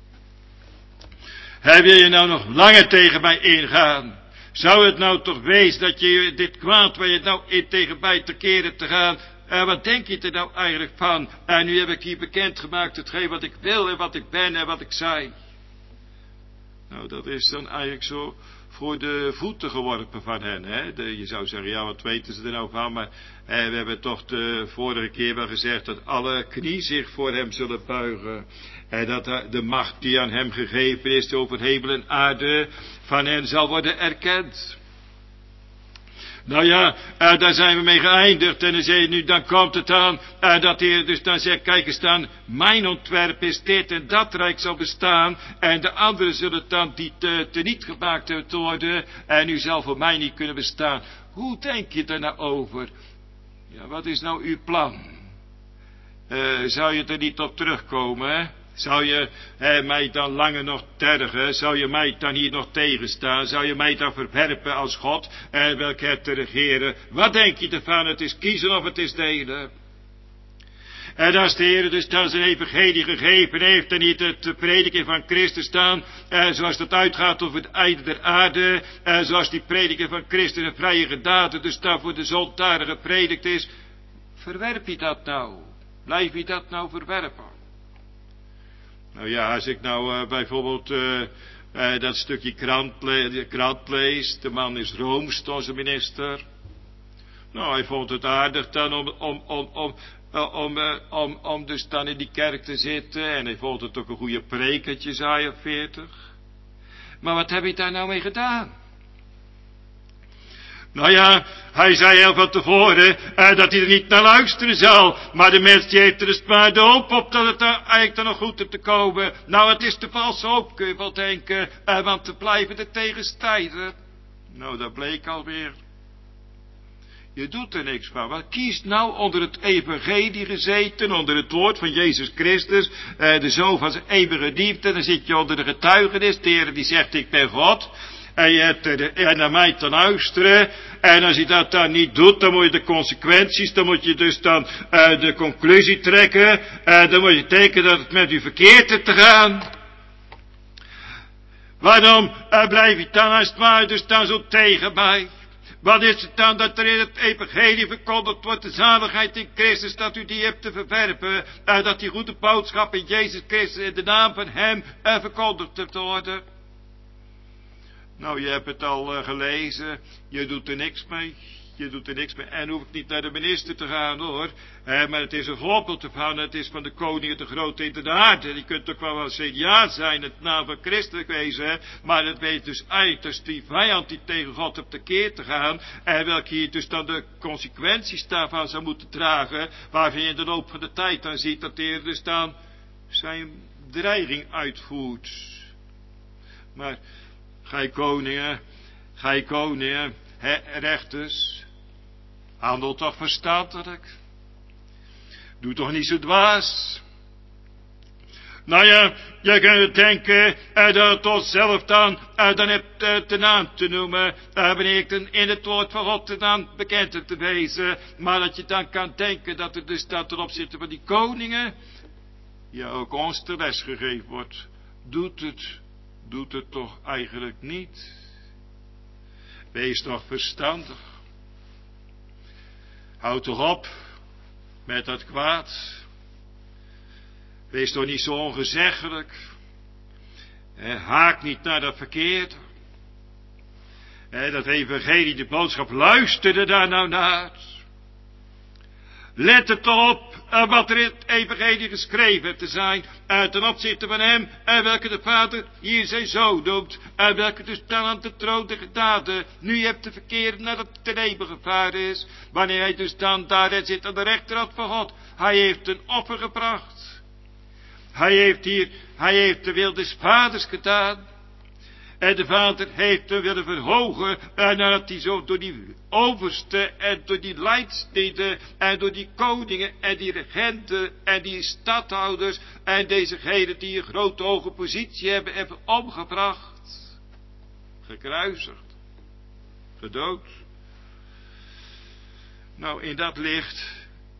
Hij wil je nou nog langer tegen mij ingaan? Zou het nou toch wezen dat je dit kwaad waar je nou in tegen mij te keren te gaan, en wat denk je er nou eigenlijk van? En nu heb ik hier bekendgemaakt hetgeen wat ik wil en wat ik ben en wat ik zei. Nou, dat is dan eigenlijk zo voor de voeten geworpen van hen. Hè? De, je zou zeggen, ja, wat weten ze er nou van? Maar eh, we hebben toch de vorige keer wel gezegd dat alle knie zich voor hem zullen buigen. En dat de macht die aan hem gegeven is over hemel en aarde van hen zal worden erkend. Nou ja, uh, daar zijn we mee geëindigd. En dan zeg je nu, dan komt het aan uh, dat hij dus dan zegt, kijk eens dan, mijn ontwerp is dit en dat rijk zal bestaan. En de anderen zullen dan die te, teniet gemaakt worden. En u zal voor mij niet kunnen bestaan. Hoe denk je er nou over? Ja, wat is nou uw plan? Uh, zou je er niet op terugkomen, hè? Zou je eh, mij dan langer nog tergen? Zou je mij dan hier nog tegenstaan? Zou je mij dan verwerpen als God en welke het te regeren? Wat denk je ervan? Het is kiezen of het is delen. En als de Heer dus dan zijn evangelie gegeven heeft en niet het prediken van Christus staan, eh, zoals dat uitgaat over het einde der aarde, eh, zoals die prediking van Christus een vrije gedade dus dan voor de zondagen gepredikt is, verwerp je dat nou? Blijf je dat nou verwerpen? Nou ja, als ik nou uh, bijvoorbeeld uh, uh, dat stukje krant, le- krant lees, de man is Rooms, onze minister. Nou, hij vond het aardig dan om, om, om, om, uh, om, uh, om, om dus dan in die kerk te zitten. En hij vond het ook een goede preek, Jesaja veertig. Maar wat heb je daar nou mee gedaan? Nou ja, hij zei heel van tevoren uh, dat hij er niet naar luisteren zal. Maar de mens die heeft er dus maar de hoop op dat het er eigenlijk dan nog goed op te komen. Nou, het is de valse hoop, kun je wel denken. Uh, want te blijven de tegenstrijden. Nou, dat bleek alweer. Je doet er niks van. Maar kies nou onder het evangelie gezeten, onder het woord van Jezus Christus, uh, de Zoon van zijn eeuwige liefde. Dan zit je onder de getuigenis, de Heer die zegt, ik ben God. En je hebt er, en naar mij te luisteren. En als je dat dan niet doet, dan moet je de consequenties, dan moet je dus dan uh, de conclusie trekken. Uh, dan moet je tekenen dat het met u verkeerd is te gaan. Waarom uh, blijf je dan als het ware dus dan zo tegen mij? Wat is het dan dat er in het evangelie verkondigd wordt, de zaligheid in Christus, dat u die hebt te verwerpen, uh, dat die goede boodschap in Jezus Christus in de naam van hem uh, verkondigd te worden? Nou, je hebt het al uh, gelezen, je doet er niks mee, je doet er niks mee, en hoef ik niet naar de minister te gaan hoor, eh, maar het is een voorbeeld ervan, het is van de koning de grote in de aarde, die kunt ook wel wel C D A zijn, het naam van Christus wezen, maar het weet dus eigenlijk, dus die vijand die tegen God op de keer te gaan, en welke hier dus dan de consequenties daarvan zou moeten dragen, waarvan je in de loop van de tijd dan ziet dat de Heer dus dan zijn dreiging uitvoert. Maar gij koningen, gij koningen, he, rechters, handel toch verstandelijk. Doe toch niet zo dwaas. Nou ja, je kunt denken uh, dat het ons zelf dan, uh, dan hebt uh, ten aan te noemen, uh, wanneer ik dan in het woord van God ten aan bekend heb te wezen, maar dat je dan kan denken dat er dus dat ten opzichte van die koningen, ja ook ons de les gegeven wordt, doet het, doet het toch eigenlijk niet. Wees toch verstandig. Houd toch op met dat kwaad. Wees toch niet zo ongezeggelijk. Haak niet naar dat verkeerde. Dat evangelie, de boodschap, luisterde daar nou naar. Let er toch op wat er in het evangelie geschreven te zijn, ten opzichte van hem, en welke de Vader hier zijn zoon noemt, en welke dus dan aan de troon de genade nu je hebt te verkeren nadat het ten eeuwige gevaar is, wanneer hij dus dan daar zit aan de rechterhand van God. Hij heeft een offer gebracht. Hij heeft hier, hij heeft de wil des Vaders gedaan. En de Vader heeft hem willen verhogen, en nadat hij zo door die overste en door die leidsteden en door die koningen en die regenten en die stadhouders en dezegenen die een grote hoge positie hebben, hebben omgebracht, gekruisigd, gedood. Nou, in dat licht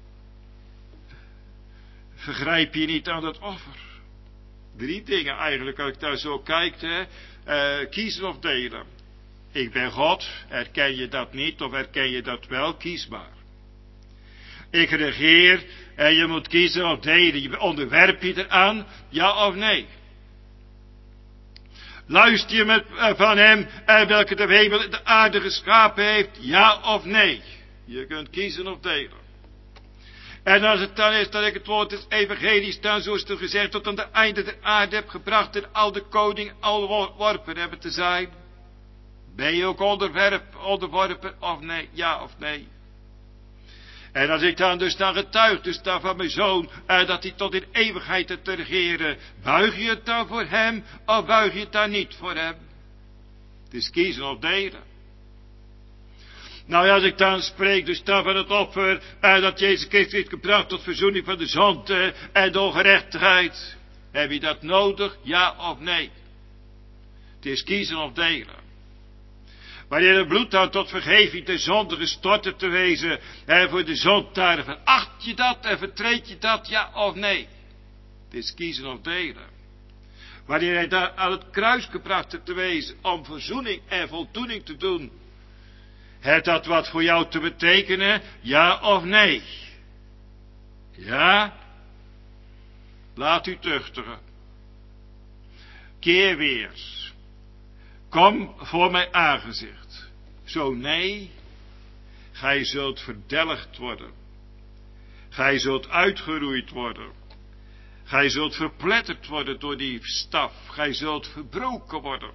vergrijp je niet aan het offer. Drie dingen eigenlijk, als ik daar zo kijk, hè. Uh, kiezen of delen. Ik ben God, erken je dat niet of erken je dat wel, kiesbaar. Ik regeer en je moet kiezen of delen. Je onderwerp je eraan, ja of nee. Luister je met, uh, van hem uh, welke de hemel en de aarde geschapen heeft, ja of nee. Je kunt kiezen of delen. En als het dan is dat ik het woord des evangelisch dan, zoals het gezegd, tot aan de einde der aarde heb gebracht en al de koning al worpen hebben te zijn. Ben je ook onderwerp, onderworpen of nee, ja of nee. En als ik dan dus dan getuig, dus dan van mijn zoon, eh, dat hij tot in eeuwigheid te regeren, buig je het dan voor hem, of buig je het dan niet voor hem? Het is kiezen of delen. Nou ja, als ik dan spreek, dus dan van het offer, eh, dat Jezus Christus heeft gebracht tot verzoening van de zonde en de ongerechtigheid. Heb je dat nodig, ja of nee? Het is kiezen of delen. Wanneer het bloed dan tot vergeving de zonde gestorten te wezen, en voor de zondaar, veracht je dat en vertreed je dat, ja of nee? Het is kiezen of delen. Wanneer hij daar aan het kruis gebracht hebt te wezen, om verzoening en voldoening te doen, heeft dat wat voor jou te betekenen, ja of nee? Ja? Laat u tuchtigen. Keer weer. Kom voor mijn aangezicht. Zo nee, gij zult verdelgd worden. Gij zult uitgeroeid worden. Gij zult verpletterd worden door die staf. Gij zult verbroken worden.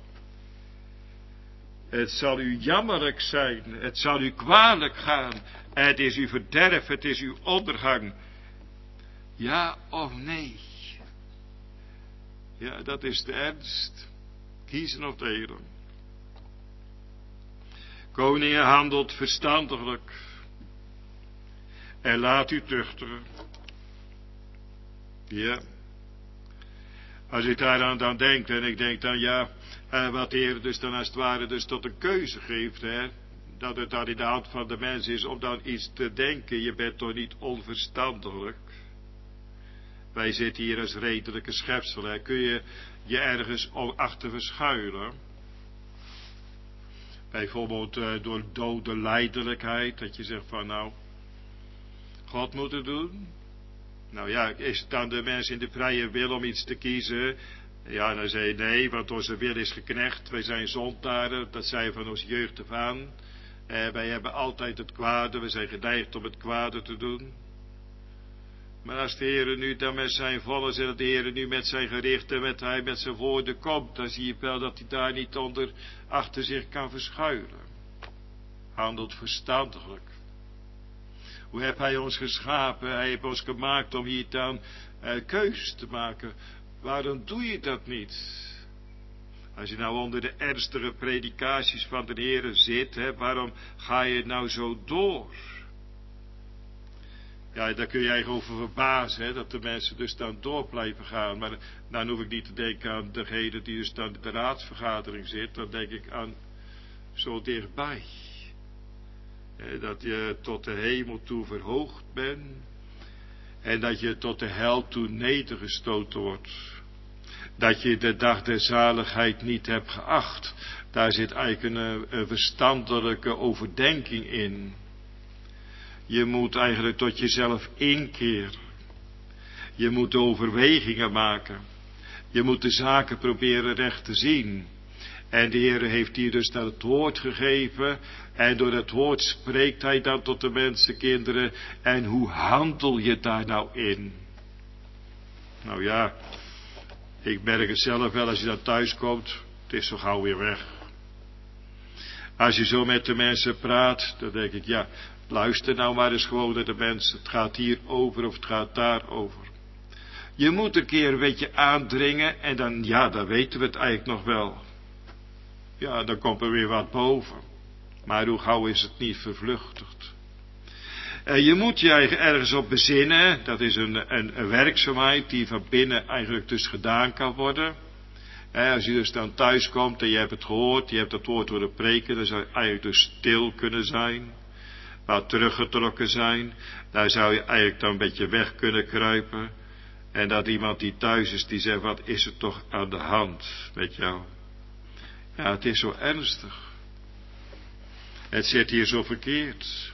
Het zal u jammerlijk zijn. Het zal u kwalijk gaan. Het is uw verderf. Het is uw ondergang. Ja of nee? Ja, dat is de ernst. Kiezen of delen. Koningen handelt verstandelijk. En laat u tuchtigen. Ja. Als ik daaraan dan denk, en ik denk dan ja, eh, wat de Heer dus dan als het ware dus tot een keuze geeft, hè. Dat het dan in de hand van de mens is om dan iets te denken. Je bent toch niet onverstandelijk. Wij zitten hier als redelijke schepselen. Kun je je ergens achter verschuilen? Bijvoorbeeld uh, door dode lijdelijkheid. Dat je zegt van nou, God moet het doen. Nou ja, is het dan de mens in de vrije wil om iets te kiezen? Ja, dan zei je nee, want onze wil is geknecht. Wij zijn zondaren, dat zijn van onze jeugd af aan. Eh, wij hebben altijd het kwade, we zijn geneigd om het kwade te doen. Maar als de Heer nu dan met zijn volk en dat de Heer nu met zijn gerichten, met hij met zijn woorden komt, dan zie je wel dat hij daar niet onder achter zich kan verschuilen. Handelt verstandelijk. Hoe heeft hij ons geschapen? Hij heeft ons gemaakt om hier dan uh, keuzes te maken. Waarom doe je dat niet? Als je nou onder de ernstige predikaties van de Heer zit, hè, waarom ga je nou zo door? Ja, daar kun je eigenlijk over verbazen, hè, dat de mensen dus dan door blijven gaan. Maar dan hoef ik niet te denken aan degene die dus dan in de raadsvergadering zit. Dan denk ik aan zo dichtbij. Hè, dat je tot de hemel toe verhoogd bent. En dat je tot de hel toe nedergestoten wordt. Dat je de dag der zaligheid niet hebt geacht. Daar zit eigenlijk een, een verstandelijke overdenking in. Je moet eigenlijk tot jezelf inkeren. Je moet de overwegingen maken. Je moet de zaken proberen recht te zien. En de Heer heeft hier dus dat het woord gegeven. En door dat woord spreekt hij dan tot de mensenkinderen. En hoe handel je daar nou in? Nou ja, ik merk het zelf wel als je dan thuis komt. Het is zo gauw weer weg. Als je zo met de mensen praat, dan denk ik ja... Luister nou maar eens gewoon naar de mensen. Het gaat hier over of het gaat daar over. Je moet een keer een beetje aandringen. En dan, ja, dan weten we het eigenlijk nog wel. Ja, dan komt er weer wat boven. Maar hoe gauw is het niet vervluchtigd. En je moet je eigenlijk ergens op bezinnen. Dat is een, een, een werkzaamheid die van binnen eigenlijk dus gedaan kan worden. En als je dus dan thuis komt en je hebt het gehoord. Je hebt het woord horen preken. Dan zou je eigenlijk dus stil kunnen zijn. wat teruggetrokken zijn. Daar zou je eigenlijk dan een beetje weg kunnen kruipen. En dat iemand die thuis is, die zegt, wat is er toch aan de hand met jou? Ja, het is zo ernstig. Het zit hier zo verkeerd.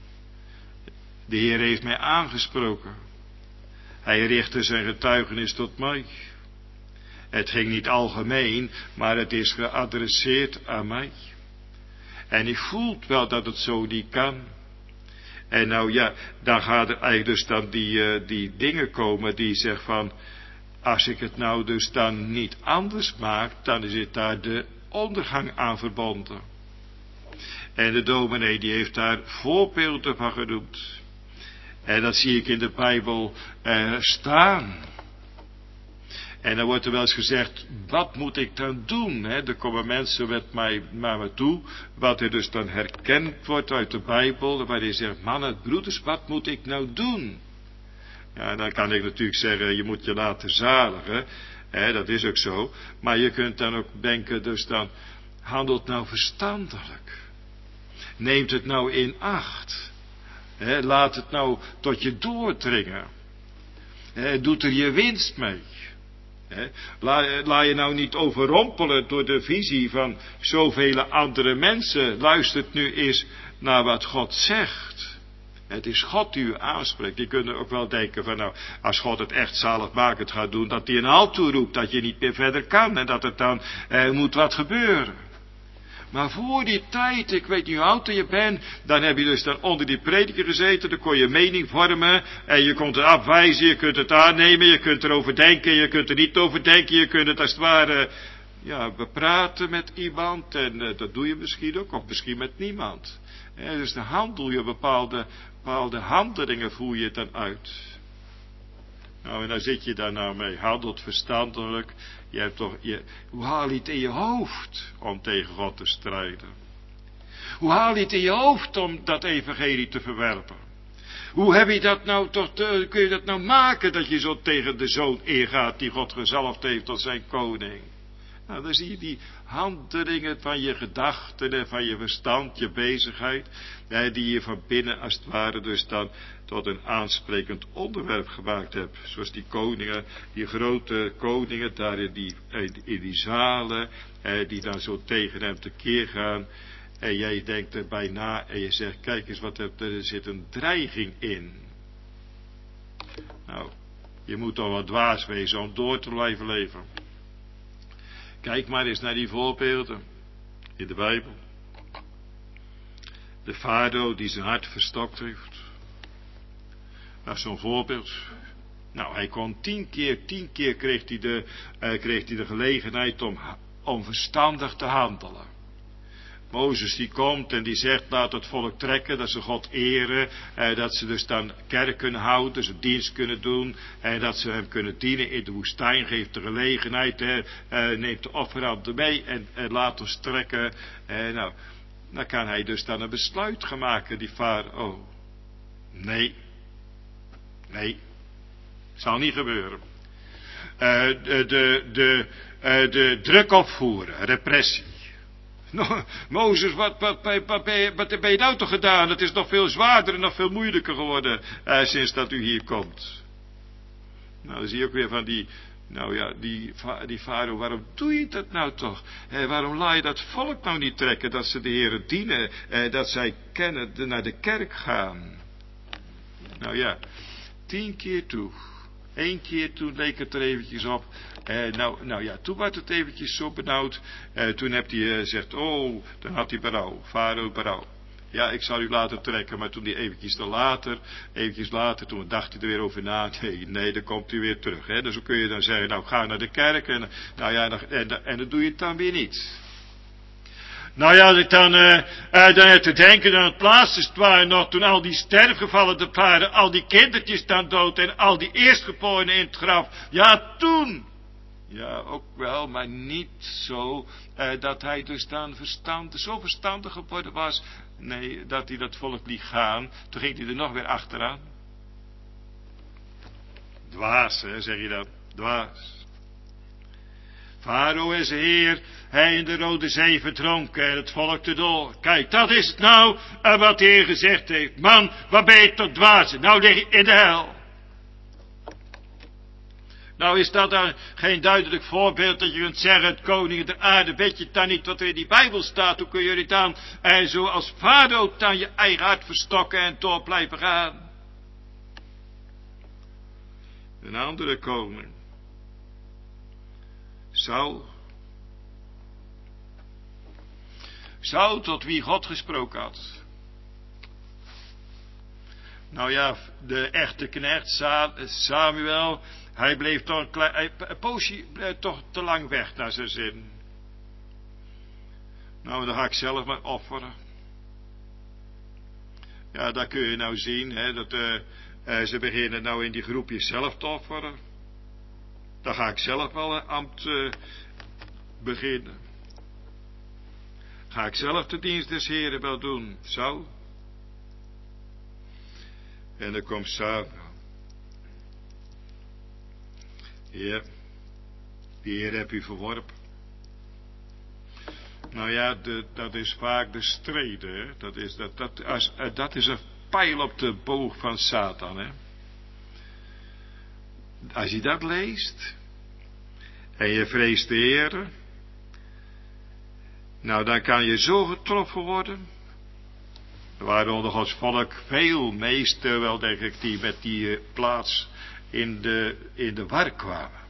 De Heer heeft mij aangesproken. Hij richtte zijn getuigenis tot mij. Het ging niet algemeen, maar het is geadresseerd aan mij. En ik voel wel dat het zo niet kan. En nou ja, dan gaat er eigenlijk dus dan die, uh, die dingen komen die zeggen van, als ik het nou dus dan niet anders maak, dan is het daar de ondergang aan verbonden. En de dominee die heeft daar voorbeelden van genoemd. En dat zie ik in de Bijbel uh, staan. En dan wordt er wel eens gezegd, wat moet ik dan doen? Hè? Er komen mensen met mij naar me toe, wat er dus dan herkend wordt uit de Bijbel, waar hij zegt, mannen, broeders, wat moet ik nou doen? Ja, dan kan ik natuurlijk zeggen, je moet je laten zaligen, hè, dat is ook zo, maar je kunt dan ook denken, dus dan, handelt nou verstandelijk. Neemt het nou in acht. Hè, laat het nou tot je doordringen. Hè, doet er je winst mee. He, laat, laat je nou niet overrompelen door de visie van zoveel andere mensen. Luistert nu eens naar wat God zegt. Het is God die u aanspreekt. Je kunt ook wel denken van nou, als God het echt zaligmakend gaat doen, dat hij een halt toeroept, dat je niet meer verder kan en dat er dan eh, moet wat gebeuren. Maar voor die tijd, ik weet niet hoe oud je bent, dan heb je dus dan onder die prediker gezeten, dan kon je mening vormen, en je kon het afwijzen, je kunt het aannemen, je kunt erover denken, je kunt er niet over denken, je kunt het als het ware, ja, bepraten met iemand, en uh, dat doe je misschien ook, of misschien met niemand. Ja, dus dan handel je bepaalde, bepaalde handelingen, voer je het dan uit. Nou, en dan zit je daar nou mee, handelt verstandelijk. Je hebt toch, je, hoe haal je het in je hoofd om tegen God te strijden? Hoe haal je het in je hoofd om dat evangelie te verwerpen? Hoe heb je dat nou toch, te, kun je dat nou maken dat je zo tegen de zoon ingaat die God gezalfd heeft tot zijn koning? Nou, dan zie je die handelingen van je gedachten en van je verstand, je bezigheid, hè, die je van binnen als het ware dus dan tot een aansprekend onderwerp gemaakt hebt. Zoals die koningen, die grote koningen daar in die, in die zalen, eh, die dan zo tegen hem tekeer gaan. En jij denkt erbij na en je zegt, kijk eens wat er, er zit een dreiging in. Nou, je moet toch wat dwaas wezen om door te blijven leven. Kijk maar eens naar die voorbeelden in de Bijbel. De farao die zijn hart verstokt heeft. Dat is zo'n voorbeeld. Nou, hij kon tien keer, tien keer kreeg hij de, uh, kreeg hij de gelegenheid om, om verstandig te handelen. Mozes die komt en die zegt, laat het volk trekken, dat ze God eren, eh, dat ze dus dan kerk kunnen houden, ze dienst kunnen doen, en dat ze hem kunnen dienen in de woestijn, geeft de gelegenheid, eh, eh, neemt de offeranden mee en, en laat ons trekken. Eh, nou, dan kan hij dus dan een besluit gaan maken, die farao. Nee, nee, zal niet gebeuren. Uh, de, de, de, uh, de druk opvoeren, repressie. No, Mozes, wat, wat, wat, wat, ben je, wat ben je nou toch gedaan? Het is nog veel zwaarder en nog veel moeilijker geworden uh, sinds dat u hier komt. Nou, dan zie je ook weer van die, nou ja, die, die farao, waarom doe je dat nou toch? Eh, waarom laat je dat volk nou niet trekken, dat ze de Heere dienen, eh, dat zij kennen, de, naar de kerk gaan? Nou ja, tien keer toe. Eén keer toen leek het er eventjes op. Eh, nou, nou ja, toen werd het eventjes zo benauwd. Eh, toen heb hij gezegd, uh, oh, dan had hij berouw. Farao berouw. Ja, ik zal u laten trekken. Maar toen hij eventjes dan later, eventjes later, toen dacht hij er weer over na. Nee, nee, dan komt hij weer terug. Hè? Dus dan kun je dan zeggen, nou ga naar de kerk. En, nou ja, en, en, en dan doe je het dan weer niet. Nou ja, als ik dan, uh, uh, dan heb te denken aan het laatste waren nog, toen al die sterfgevallen de paarden, al die kindertjes dan dood en al die eerstgeborenen in het graf. Ja, toen. Ja, ook wel, maar niet zo, uh, dat hij dus dan verstand, zo verstandig geworden was. Nee, dat hij dat volk liet gaan. Toen ging hij er nog weer achteraan. Dwaas, hè, zeg je dan. Dwaas. Farao is heer, hij in de Rode Zee verdronken en het volk erdoor. Kijk, dat is het nou en wat de Heer gezegd heeft. Man, wat ben je tot dwaze? Nou lig je in de hel. Nou is dat dan geen duidelijk voorbeeld dat je kunt zeggen, het koning der aarde, weet je dan niet wat er in die Bijbel staat? Hoe kun je dit dan en zo als Farao dan je eigen hart verstokken en door blijven gaan? Een andere koning, Saul, Saul tot wie God gesproken had. Nou ja, de echte knecht Samuel, hij bleef toch een, klein, een poosje toch te lang weg naar zijn zin. Nou, dan ga ik zelf maar offeren. Ja, daar kun je nou zien, hè, dat uh, uh, ze beginnen nou in die groepjes zelf te offeren. Dan ga ik zelf wel een ambt uh, beginnen. Ga ik zelf de dienst des Heren wel doen, zo. En dan komt Samuel. Heer, de Heer heb u verworpen. Nou ja, de, dat is vaak de streden, hè? Dat is, dat, dat, als, dat is een pijl op de boog van Satan, hè? Als je dat leest, en je vreest de Heer, nou dan kan je zo getroffen worden. Er waren onder Gods volk veel meesten, wel denk ik, die met die uh, plaats in de, in de war kwamen.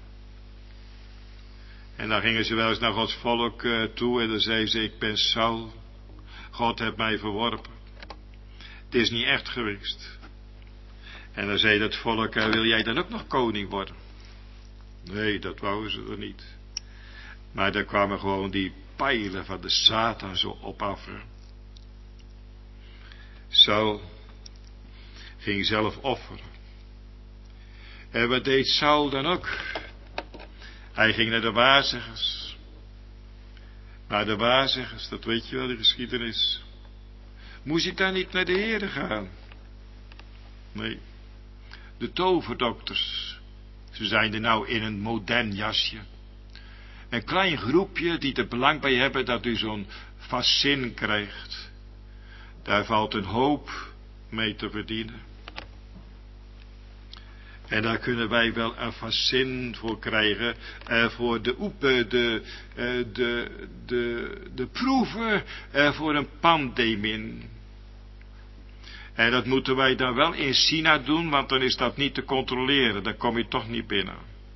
En dan gingen ze wel eens naar Gods volk uh, toe en dan zeiden ze, ik ben Saul, God heeft mij verworpen. Het is niet echt geweest. En dan zei het volk, uh, wil jij dan ook nog koning worden? Nee, dat wouden ze er niet. Maar dan kwamen gewoon die pijlen van de Satan zo op af. Saul ging zelf offeren. En wat deed Saul dan ook? Hij ging naar de waarzegers. Naar de waarzegers, dat weet je wel, de geschiedenis. Moest ik daar niet naar de Heere gaan? Nee. De toverdokters. Ze zijn er nou in een modern jasje. Een klein groepje die er belang bij hebben dat u zo'n vaccin krijgt. Daar valt een hoop mee te verdienen. En daar kunnen wij wel een vaccin voor krijgen. Eh, voor de, oepe, de, eh, de, de, de proeven eh, voor een pandemie. En dat moeten wij dan wel in China doen, want dan is dat niet te controleren. Dan kom je toch niet binnen.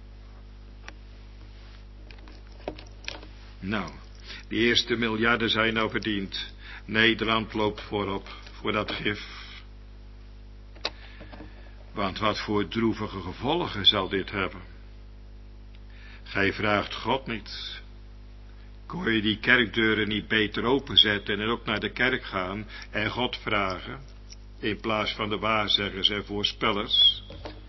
Nou, die eerste miljarden zijn nou verdiend. Nederland loopt voorop voor dat gif. Want wat voor droevige gevolgen zal dit hebben? Gij vraagt God niet. Kon je die kerkdeuren niet beter openzetten en ook naar de kerk gaan en God vragen, in plaats van de waarzeggers en voorspellers?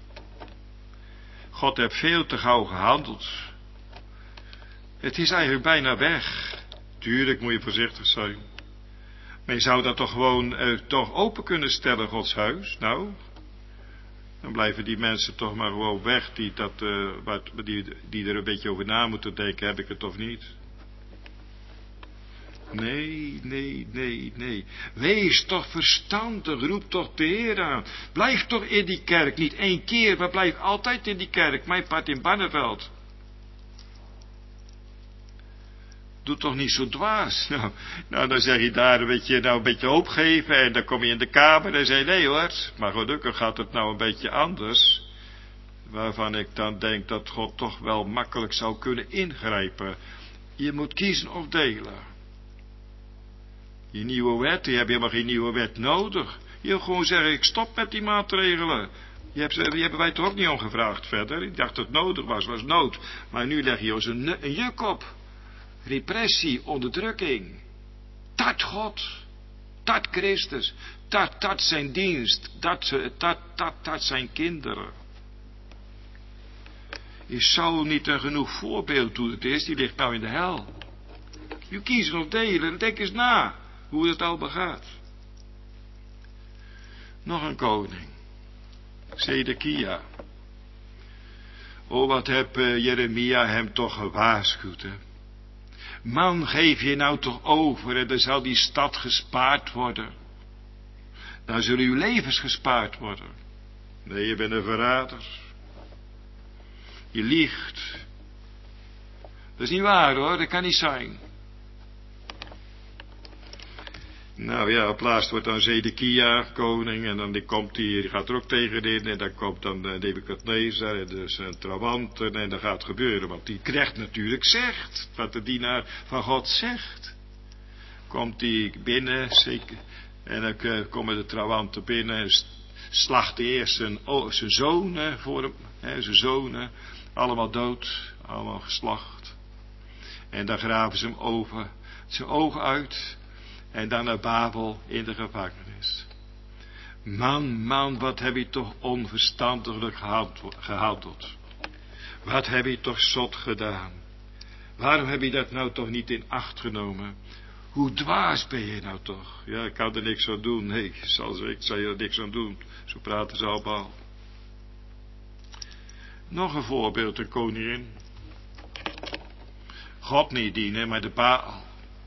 God heeft veel te gauw gehandeld. Het is eigenlijk bijna weg. Tuurlijk moet je voorzichtig zijn. Maar je zou dat toch gewoon eh, toch open kunnen stellen, Gods huis? Nou, dan blijven die mensen toch maar gewoon weg die, dat, uh, wat, die, die er een beetje over na moeten denken, heb ik het of niet? Nee, nee, nee, nee. Wees toch verstandig, roep toch de Heer aan. Blijf toch in die kerk, niet één keer, maar blijf altijd in die kerk. Mijn part in Barneveld. Doe toch niet zo dwaas. Nou, nou, dan zeg je daar een beetje, nou, een beetje hoop geven en dan kom je in de kamer en zeg nee hoor. Maar gelukkig gaat het nou een beetje anders. Waarvan ik dan denk dat God toch wel makkelijk zou kunnen ingrijpen. Je moet kiezen of delen. Die nieuwe wet, die heb je helemaal geen nieuwe wet nodig. Je wil gewoon zeggen, ik stop met die maatregelen. Die hebben, die hebben wij toch ook niet om gevraagd verder. Ik dacht dat het nodig was, was nood. Maar nu leg je ons een, een juk op. Repressie, onderdrukking. Dat God. Dat Christus. Dat, dat zijn dienst. Dat, dat, dat, dat zijn kinderen. Is Saul niet een genoeg voorbeeld hoe het is? Die ligt nou in de hel. Je kiezen of delen. Denk eens na hoe het al begaat. Nog een koning. Zedekia. Oh, wat heb uh, Jeremia hem toch gewaarschuwd, hè. Man, geef je nou toch over en dan zal die stad gespaard worden. Dan zullen uw levens gespaard worden. Nee, je bent een verrader. Je liegt. Dat is niet waar hoor, dat kan niet zijn. Nou ja, op laatst wordt dan Zedekia koning en dan die komt die, die gaat er ook tegenin en dan komt dan uh, Nebukadnezar en dus een trawanten en dat gaat gebeuren, want die knecht natuurlijk zegt, wat de dienaar van God zegt. Komt die binnen, zeker, en dan uh, komen de trawanten binnen en slacht eerst zijn, oh, zijn zonen voor hem, hè, zijn zonen, allemaal dood, allemaal geslacht. En dan graven ze hem over, zijn ogen uit. En dan naar Babel in de gevangenis. Man, man, wat heb je toch onverstandelijk gehandeld. Wat heb je toch zot gedaan. Waarom heb je dat nou toch niet in acht genomen. Hoe dwaas ben je nou toch. Ja, ik kan er niks aan doen. Nee, ik zal je er niks aan doen. Zo praten ze allemaal. Nog een voorbeeld, een koningin. God niet dienen, maar de Baal.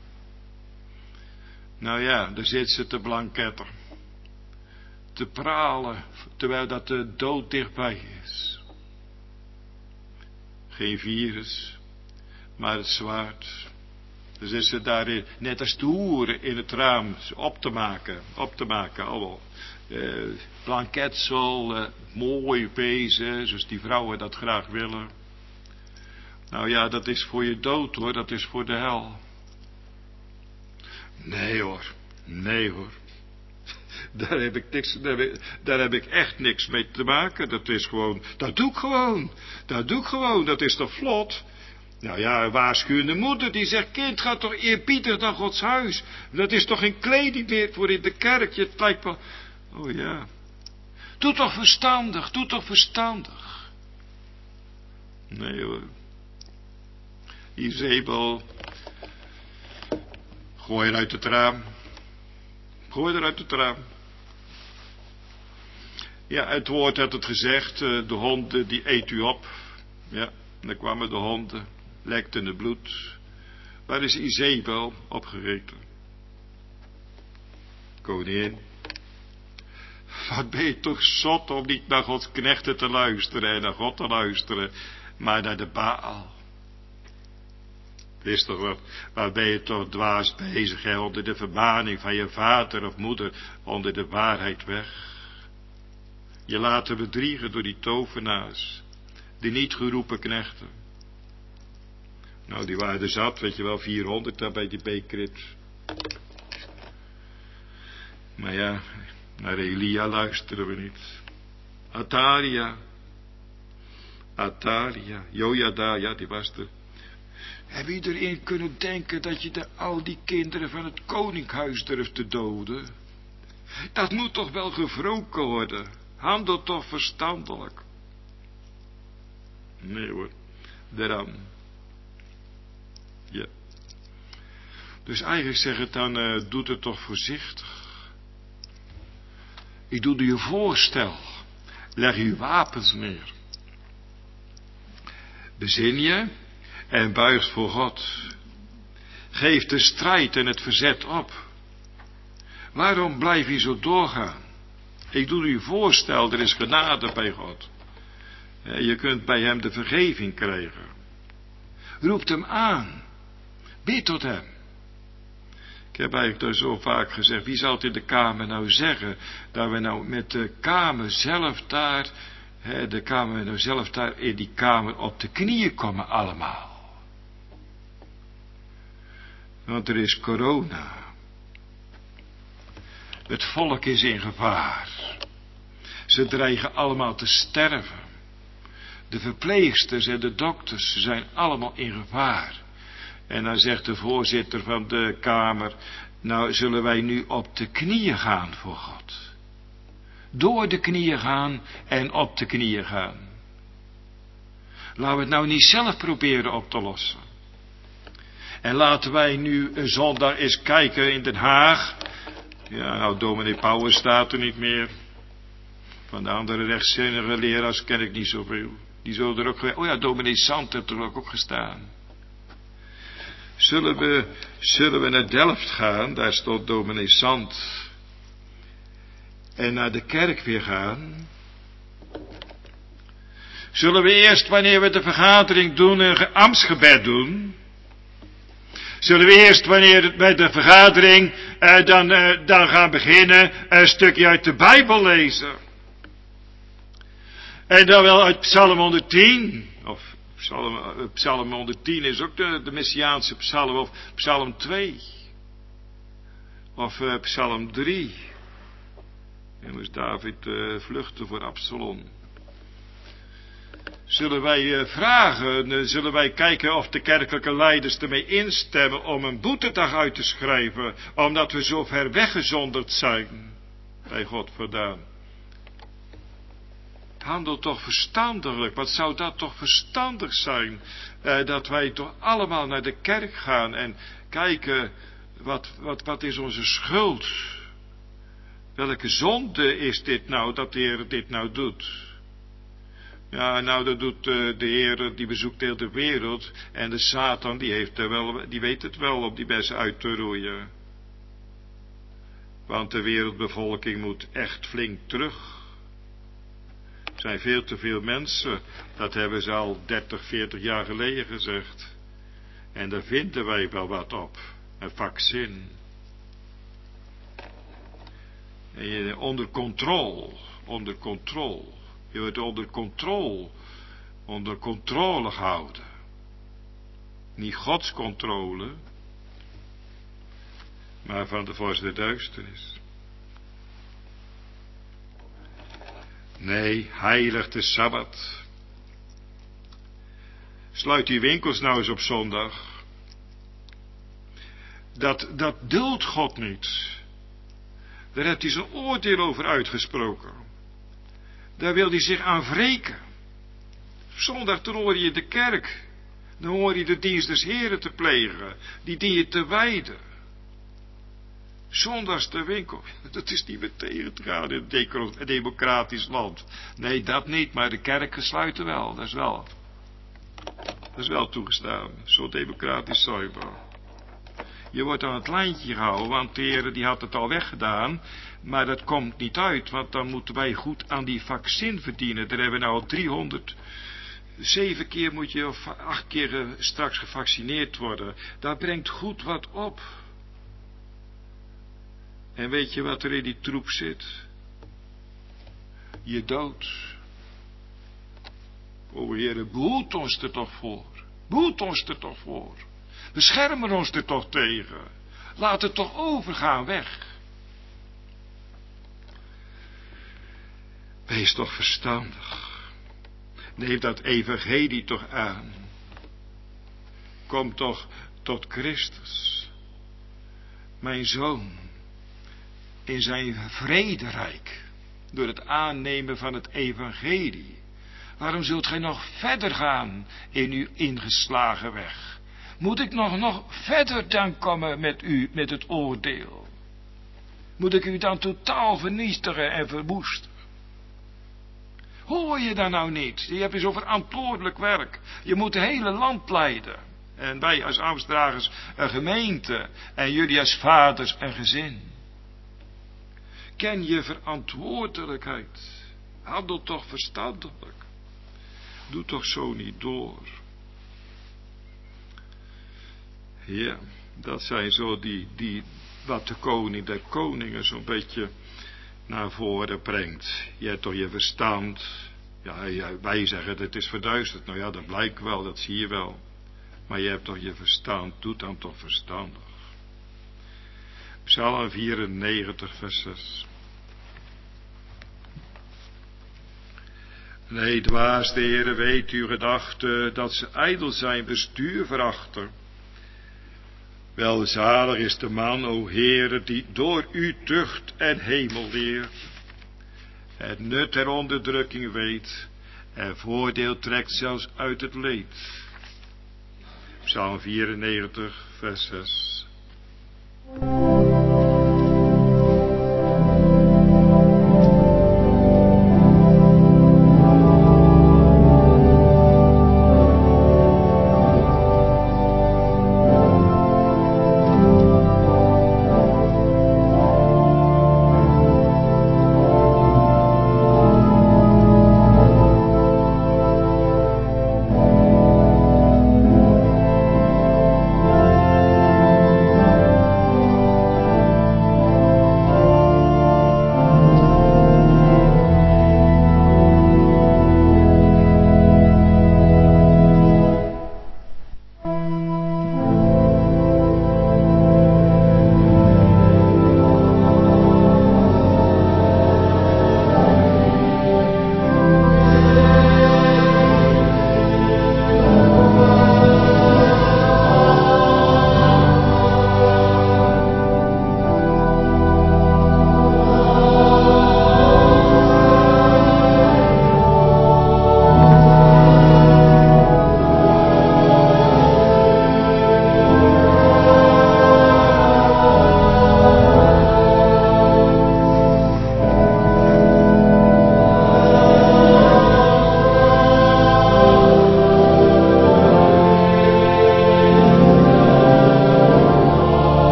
Nou ja, daar zit ze te blanketten. Te pralen, terwijl dat de dood dichtbij is. Geen virus, maar het zwaard. Dus is ze daarin, net als de hoeren in het raam, op te maken, op te maken, allemaal. Uh, blanketsel, uh, mooi wezen, zoals die vrouwen dat graag willen. Nou ja, dat is voor je dood hoor, dat is voor de hel. Nee hoor, nee hoor. Daar heb ik niks, daar heb ik, daar heb ik echt niks mee te maken. Dat is gewoon, dat doe ik gewoon. Dat doe ik gewoon, dat is toch vlot. Nou ja, een waarschuwende moeder die zegt, kind, ga toch eerbiedig naar Gods huis. Dat is toch geen kleding meer voor in de kerk. Het lijkt wel, oh ja. Doe toch verstandig, doe toch verstandig. Nee hoor. Izebel. Gooi eruit het raam. Gooi eruit het raam. Ja, het woord had het gezegd. De honden die eet u op. Ja, dan kwamen de honden. Lekten het bloed. Waar is Izebel opgereten? Koningin. Wat ben je toch zot om niet naar Gods knechten te luisteren en naar God te luisteren, maar naar de Baal. Is toch wat, waar ben je toch dwaas bezig, hè, onder de vermaning van je vader of moeder, onder de waarheid weg. Je laten bedriegen door die tovenaars, die niet geroepen knechten. Nou, die waren er zat, weet je wel, vierhonderd daar bij die beekrit. Maar ja, naar Elia luisteren we niet. Atalia, Atalia, Jojada, ja, die was er. Heb je erin kunnen denken dat je de, al die kinderen van het koninkhuis durft te doden? Dat moet toch wel gewroken worden? Handel toch verstandelijk? Nee hoor, daarom. Ja. Dus eigenlijk zeg het dan, uh, doe het toch voorzichtig. Ik doe je voorstel. Leg uw wapens neer. Bezin je en buigt voor God. Geef de strijd en het verzet op. Waarom blijf je zo doorgaan? Ik doe u voorstel, er is genade bij God. Je kunt bij hem de vergeving krijgen. Roept hem aan. Bid tot hem. Ik heb eigenlijk daar zo vaak gezegd, wie zal het in de kamer nou zeggen, dat we nou met de kamer zelf daar, hè, de kamer nou zelf daar in die kamer op de knieën komen allemaal. Want er is corona. Het volk is in gevaar. Ze dreigen allemaal te sterven. De verpleegsters en de dokters zijn allemaal in gevaar. En dan zegt de voorzitter van de kamer, nou zullen wij nu op de knieën gaan voor God. Door de knieën gaan en op de knieën gaan. Laten we het nou niet zelf proberen op te lossen. En laten wij nu een zondag eens kijken in Den Haag. Ja, nou, dominee Pauwers staat er niet meer. Van de andere rechtzinnige leraars ken ik niet zoveel. Die zullen er ook geweest. Oh ja, dominee Sant heeft er ook gestaan. Zullen we, zullen we naar Delft gaan? Daar stond dominee Sant. En naar de kerk weer gaan? Zullen we eerst, wanneer we de vergadering doen, een ambtsgebed doen? Zullen we eerst, wanneer we bij de vergadering eh, dan, eh, dan gaan beginnen, een stukje uit de Bijbel lezen? En dan wel uit Psalm honderdtien. Of Psalm, Psalm honderdtien is ook de, de Messiaanse psalm. Of Psalm twee. Of uh, Psalm drie. En moest David uh, vluchten voor Absalom. Zullen wij uh, vragen, uh, zullen wij kijken of de kerkelijke leiders ermee instemmen om een boetedag uit te schrijven, omdat we zo ver weggezonderd zijn, bij God vandaan. Handel toch verstandelijk, wat zou dat toch verstandig zijn, uh, dat wij toch allemaal naar de kerk gaan en kijken, wat, wat, wat is onze schuld? Welke zonde is dit nou, dat de Heer dit nou doet? Ja, nou dat doet uh, de Heer, die bezoekt heel de wereld. En de Satan, die, heeft er wel, die weet het wel om die mensen uit te roeien. Want de wereldbevolking moet echt flink terug. Er zijn veel te veel mensen, dat hebben ze al dertig, veertig jaar geleden gezegd. En daar vinden wij wel wat op. Een vaccin. En je, onder controle, onder controle. Je wordt onder controle, onder controle gehouden. Niet Gods controle, maar van de vorst der duisternis. Nee, heilig de Sabbat. Sluit die winkels nou eens op zondag. Dat, dat duldt God niet. Daar heeft hij zijn oordeel over uitgesproken. Daar wil hij zich aan wreken. Zondag dan hoor je de kerk. Dan hoor je de dienst des Heren te plegen. Die dien je te wijden. Zondags de winkel. Dat is niet meer tegen te gaan in een democratisch land. Nee, dat niet. Maar de kerken sluiten wel. Dat is wel. Dat is wel toegestaan. Zo democratisch zuiver. Je wordt aan het lijntje gehouden, want de Heer die had het al weggedaan. Maar dat komt niet uit, want dan moeten wij goed aan die vaccin verdienen. Daar hebben we nou al driehonderd. Zeven keer moet je, of acht keer straks gevaccineerd worden. Dat brengt goed wat op. En weet je wat er in die troep zit? Je dood. O Heer, behoed ons er toch voor. Behoed ons er toch voor. Beschermen ons er toch tegen. Laat het toch overgaan weg. Wees toch verstandig. Neem dat evangelie toch aan. Kom toch tot Christus. Mijn zoon. In zijn vrederijk. Door het aannemen van het evangelie. Waarom zult gij nog verder gaan in uw ingeslagen weg? Moet ik nog, nog verder dan komen met u, met het oordeel? Moet ik u dan totaal vernietigen en verwoesten? Hoor je dat nou niet? Je hebt eens over verantwoordelijk werk. Je moet het hele land leiden. En wij als ambtsdragers een gemeente. En jullie als vaders een gezin. Ken je verantwoordelijkheid. Handel toch verstandelijk. Doe toch zo niet door. Ja, dat zijn zo die, die wat de koning der koningen zo'n beetje naar voren brengt. Je hebt toch je verstand. Ja, ja, wij zeggen het is verduisterd. Nou ja, dat blijkt wel, dat zie je wel. Maar je hebt toch je verstand, doe dan toch verstandig. Psalm vierennegentig vers zes. Nee, dwaas de Heere weet uw gedachten, dat ze ijdel zijn, bestuur verachten. Welzalig is de man, o Heere, die door u tucht en hemelleer het nut der onderdrukking weet en voordeel trekt zelfs uit het leed. Psalm vierennegentig, vers zes.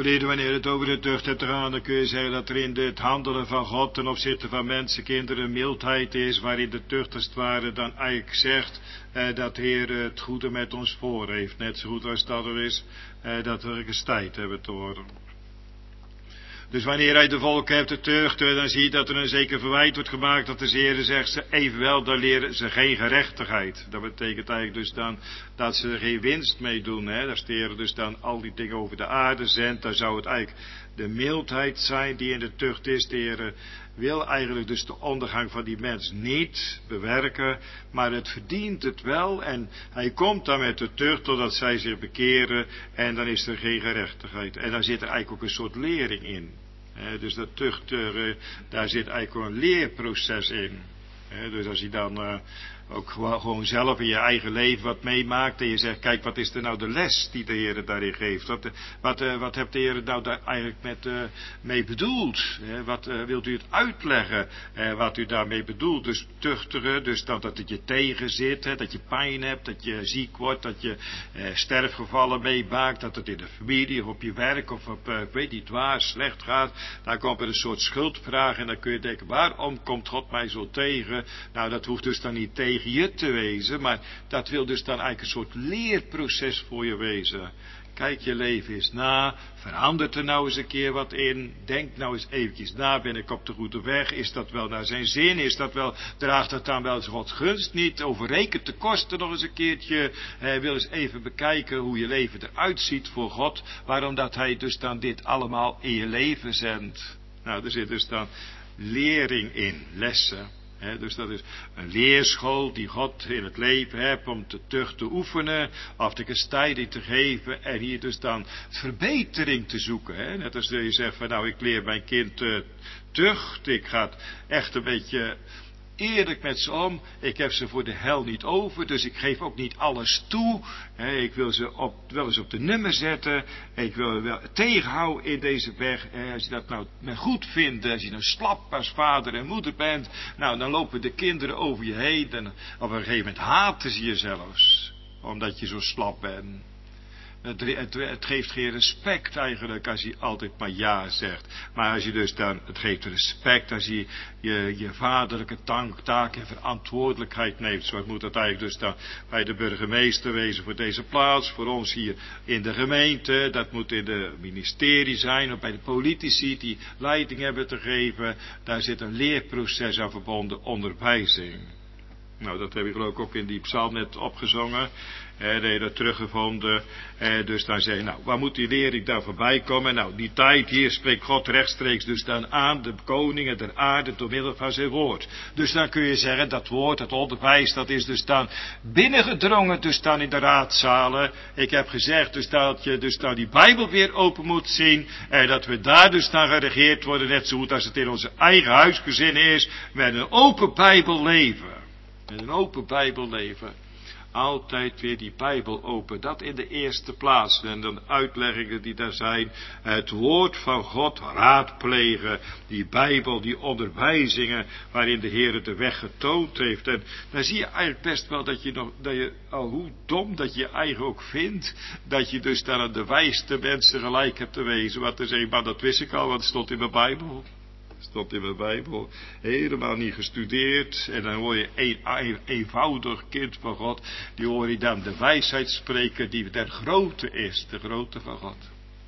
geliefden, wanneer het over de tucht hebt te gaan, dan kun je zeggen dat er in het handelen van God ten opzichte van mensenkinderen mildheid is, waarin de tucht als het ware dan eigenlijk zegt eh, dat de Heer het goede met ons voor heeft. Net zo goed als dat er is eh, dat we gestijd hebben te worden. Dus wanneer hij de volk hebt te tuchten, dan zie je dat er een zeker verwijt wordt gemaakt dat de Heer zegt, ze evenwel, dan leren ze geen gerechtigheid. Dat betekent eigenlijk dus dan dat ze er geen winst mee doen. Hè? Dat de Heer dus dan al die dingen over de aarde zendt, dan zou het eigenlijk de mildheid zijn die in de tucht is. De Heer wil eigenlijk dus de ondergang van die mens niet bewerken, maar het verdient het wel en hij komt dan met de tucht totdat zij zich bekeren en dan is er geen gerechtigheid. En dan zit er eigenlijk ook een soort lering in. He, dus dat tucht, uh, daar zit eigenlijk ook een leerproces in. He, dus als je dan uh, ook gewoon, gewoon zelf in je eigen leven wat meemaakt en je zegt, kijk, wat is er nou de les die de Heer daarin geeft? Wat, wat, uh, wat heeft de Heer nou daar eigenlijk met, uh, mee bedoeld? He, wat uh, wilt u het uitleggen uh, wat u daarmee bedoelt? Dus tuchtigen, dus dat, dat het je tegen zit, he, dat je pijn hebt, dat je ziek wordt, dat je uh, sterfgevallen meemaakt, dat het in de familie of op je werk of op, uh, ik weet niet waar, slecht gaat. Dan komt er een soort schuldvraag en dan kun je denken, waarom komt God mij zo tegen? Nou, dat hoeft dus dan niet tegen je te wezen, maar dat wil dus dan eigenlijk een soort leerproces voor je wezen. Kijk je leven eens na, verandert er nou eens een keer wat in, denk nou eens eventjes na, ben ik op de goede weg, is dat wel naar zijn zin, is dat wel, draagt dat dan wel Gods gunst niet, overrekent de kosten nog eens een keertje, eh, wil eens even bekijken hoe je leven eruit ziet voor God, waarom dat hij dus dan dit allemaal in je leven zendt. Nou, er zit dus dan lering in, lessen. He, dus dat is een leerschool die God in het leven hebt om de tucht te oefenen, of de kastijding te geven en hier dus dan verbetering te zoeken. He. Net als je zegt van nou ik leer mijn kind uh, tucht, ik ga het echt een beetje eerlijk met ze om, ik heb ze voor de hel niet over, dus ik geef ook niet alles toe. He, ik wil ze op, wel eens op de nummer zetten, ik wil wel tegenhouden in deze weg. He, als je dat nou goed vindt, als je nou slap als vader en moeder bent, nou dan lopen de kinderen over je heen en op een gegeven moment haten ze je zelfs, omdat je zo slap bent. Het, het, het geeft geen respect eigenlijk als je altijd maar ja zegt. Maar als je dus dan, het geeft respect als je je, je vaderlijke tank, taak en verantwoordelijkheid neemt. Zo moet het eigenlijk dus dan bij de burgemeester wezen voor deze plaats. Voor ons hier in de gemeente. Dat moet in de ministerie zijn. Of bij de politici die leiding hebben te geven. Daar zit een leerproces aan verbonden, onderwijzing. Nou, dat heb ik geloof ik ook in die psalm net opgezongen. Eh, dat je dat teruggevonden. Eh, dus dan zeg je, nou, waar moet die lering daar voorbij komen? Nou, die tijd hier spreekt God rechtstreeks dus dan aan de koningen der aarde door middel van zijn woord. Dus dan kun je zeggen, dat woord, dat onderwijs, dat is dus dan binnengedrongen dus dan in de raadzalen. Ik heb gezegd dus dat je dus dan die Bijbel weer open moet zien. En dat we daar dus dan geregeerd worden, net zo goed als het in onze eigen huisgezin is, met een open Bijbel leven. Met een open Bijbel leven. Altijd weer die Bijbel open. Dat in de eerste plaats. En dan uitleggingen die daar zijn. Het woord van God raadplegen. Die Bijbel, die onderwijzingen. Waarin de Heer de weg getoond heeft. En dan zie je eigenlijk best wel dat je nog. Dat je, al hoe dom dat je je eigen ook vindt. Dat je dus dan aan de wijste mensen gelijk hebt te wezen. Wat er zegt, maar dat wist ik al. Want het stond in mijn Bijbel. Stond in mijn Bijbel, helemaal niet gestudeerd. En dan hoor je een, een eenvoudig kind van God, die hoor je dan de wijsheid spreken die der grote is, de grote van God.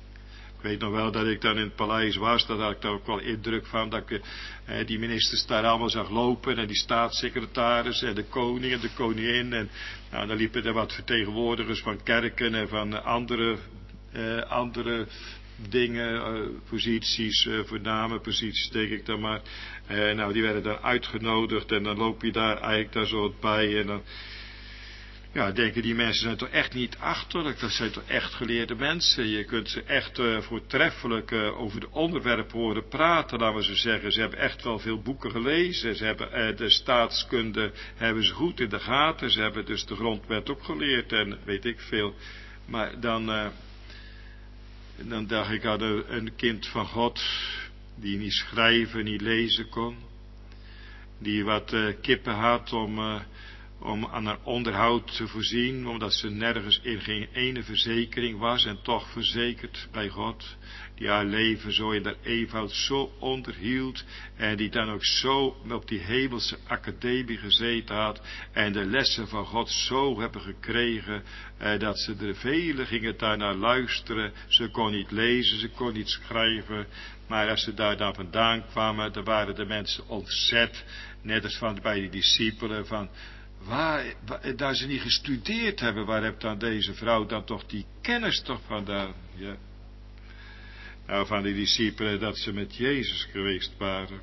Ik weet nog wel dat ik dan in het paleis was, dat had ik daar ook wel indruk van, dat ik eh, die ministers daar allemaal zag lopen, en die staatssecretaris, en de koning en de koningin, en nou, dan liepen er wat vertegenwoordigers van kerken en van andere, eh, andere dingen, uh, posities, uh, voorname posities, denk ik dan maar. Uh, nou, die werden dan uitgenodigd en dan loop je daar eigenlijk daar zo bij en dan, ja, denken die mensen zijn toch echt niet achterlijk, dat zijn toch echt geleerde mensen. Je kunt ze echt uh, voortreffelijk uh, over de onderwerpen horen praten, laten we zo zeggen. Ze hebben echt wel veel boeken gelezen, ze hebben uh, de staatskunde hebben ze goed in de gaten, ze hebben dus de grondwet ook geleerd en weet ik veel. Maar dan... Uh, En dan dacht ik aan een kind van God, die niet schrijven, niet lezen kon. Die wat uh, kippen had om, uh, om aan haar onderhoud te voorzien, omdat ze nergens in geen ene verzekering was en toch verzekerd bij God, die haar leven zo in de eenvoud zo onderhield en die dan ook zo op die hemelse academie gezeten had en de lessen van God zo hebben gekregen, eh, dat ze er vele gingen daarnaar luisteren. Ze kon niet lezen, ze kon niet schrijven, maar als ze daar dan vandaan kwamen, dan waren de mensen ontzet, net als van bij die discipelen, van waar, waar, daar ze niet gestudeerd hebben, waar hebt dan deze vrouw dan toch die kennis toch vandaan? Ja. Nou, van die discipelen dat ze met Jezus geweest waren.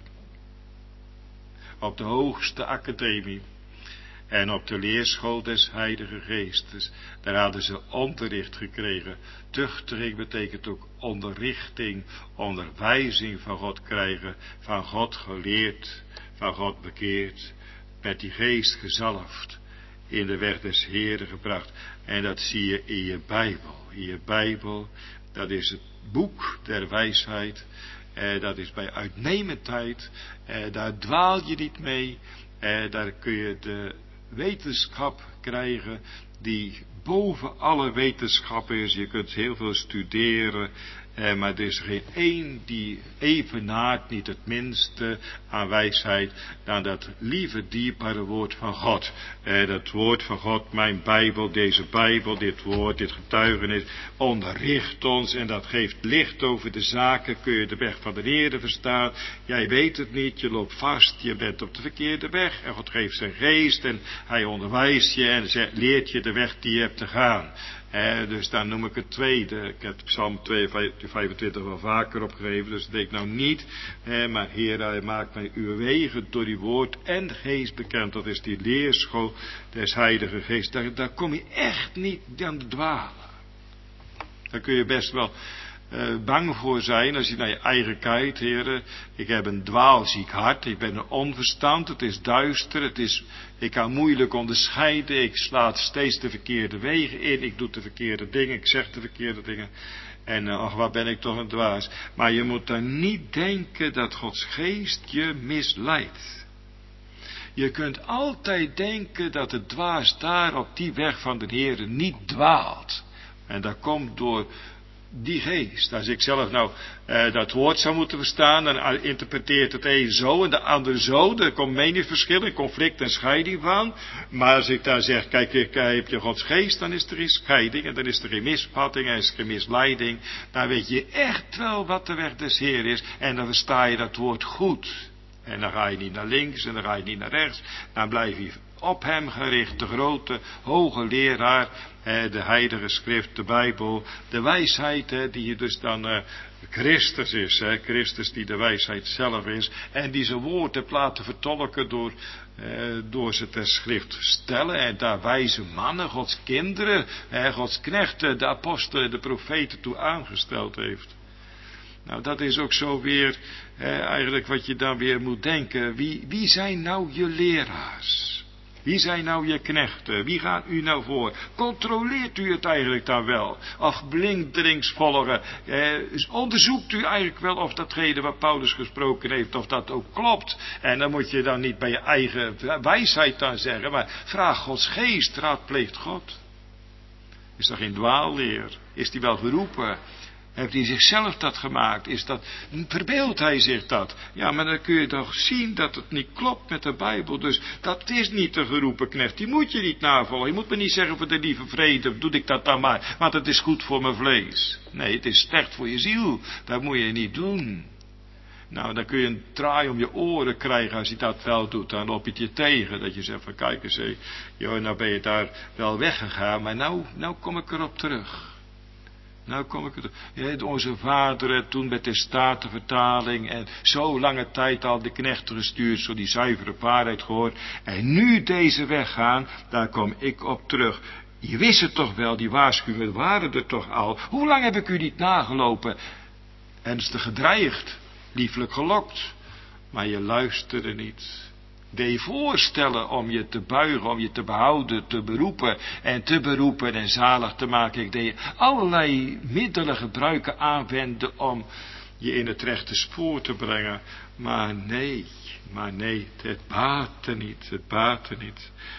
Op de hoogste academie. En op de leerschool des Heilige Geestes. Daar hadden ze onderricht gekregen. Tuchtiging betekent ook onderrichting, onderwijzing van God krijgen. Van God geleerd, van God bekeerd. Met die geest gezalfd. In de weg des Heeren gebracht. En dat zie je in je Bijbel. In je Bijbel, dat is het boek der wijsheid. Eh, dat is bij uitnemendheid. Eh, daar dwaal je niet mee. Eh, daar kun je de wetenschap krijgen die boven alle wetenschap is. Je kunt heel veel studeren. Eh, maar er is geen één die evenaart, niet het minste, aan wijsheid dan dat lieve dierbare woord van God. Eh, dat woord van God, mijn Bijbel, deze Bijbel, dit woord, dit getuigenis, onderricht ons en dat geeft licht over de zaken. Kun je de weg van de Heere verstaan? Jij weet het niet, je loopt vast, je bent op de verkeerde weg. En God geeft zijn geest en hij onderwijst je en leert je de weg die je hebt te gaan. Eh, dus dan noem ik het tweede. Ik heb Psalm vijfentwintig wel vaker opgegeven, dus dat deed ik nou niet. Eh, maar Heer, hij maakt mij uw wegen door uw woord en geest bekend. Dat is die leerschool des Heilige Geest. Daar, daar kom je echt niet aan de dwalen. Daar kun je best wel uh, bang voor zijn als je naar je eigen kijkt, heren. Ik heb een dwaalziek hart, ik ben een onverstand, het is duister, het is, ik kan moeilijk onderscheiden, ik sla steeds de verkeerde wegen in, ik doe de verkeerde dingen, ik zeg de verkeerde dingen. En uh, ach, waar ben ik toch een dwaas. Maar je moet dan niet denken dat Gods geest je misleidt. Je kunt altijd denken dat de dwaas daar op die weg van de Heere niet dwaalt. En dat komt door die geest. Als ik zelf nou uh, dat woord zou moeten verstaan, dan interpreteert het een zo en de ander zo. Er komt meningsverschil en conflict en scheiding van. Maar als ik daar zeg, kijk, ik, uh, heb je Gods geest, dan is er geen scheiding en dan is er geen misvatting en is er geen misleiding. Dan weet je echt wel wat de weg des Heer is en dan versta je dat woord goed. En dan ga je niet naar links en dan ga je niet naar rechts. Dan blijf je op hem gericht, de grote, hoge leraar, de heilige schrift, de Bijbel, de wijsheid die dus dan Christus is, Christus die de wijsheid zelf is, en die zijn woord heeft laten vertolken door, door ze ter schrift stellen, en daar wijze mannen, Gods kinderen, Gods knechten, de apostelen, de profeten toe aangesteld heeft. Nou, dat is ook zo weer eh, eigenlijk wat je dan weer moet denken. Wie, wie zijn nou je leraars? Wie zijn nou je knechten? Wie gaat u nou voor? Controleert u het eigenlijk dan wel? Of blindelings volgen? Eh, onderzoekt u eigenlijk wel of datgene wat Paulus gesproken heeft, of dat ook klopt? En dan moet je dan niet bij je eigen wijsheid dan zeggen, maar vraag Gods geest, raadpleegt God. Is dat geen dwaalleer? Is die wel geroepen? Heeft hij zichzelf dat gemaakt? Is dat, verbeeldt hij zich dat? Ja, maar dan kun je toch zien dat het niet klopt met de Bijbel. Dus dat is niet de geroepen knecht. Die moet je niet navolgen. Je moet me niet zeggen voor de lieve vrede, doe ik dat dan maar. Want het is goed voor mijn vlees. Nee, het is slecht voor je ziel. Dat moet je niet doen. Nou, dan kun je een draai om je oren krijgen als je dat wel doet. Dan loop je het je tegen. Dat je zegt van kijk eens, hé, joh, nou ben je daar wel weggegaan. Maar nou, nou kom ik erop terug. Nou kom ik het. Ja, onze vaderen toen met de Statenvertaling en zo lange tijd al de knechten gestuurd, zo die zuivere waarheid gehoord. En nu deze weg gaan, daar kom ik op terug. Je wist het toch wel, die waarschuwingen waren er toch al. Hoe lang heb ik u niet nagelopen? Ernstig gedreigd, liefelijk gelokt, maar je luisterde niet. Deed je voorstellen om je te buigen, om je te behouden, te beroepen en te beroepen en zalig te maken. Ik deed allerlei middelen gebruiken, aanwenden om je in het rechte spoor te brengen. Maar nee, maar nee, het baatte niet, het baatte niet.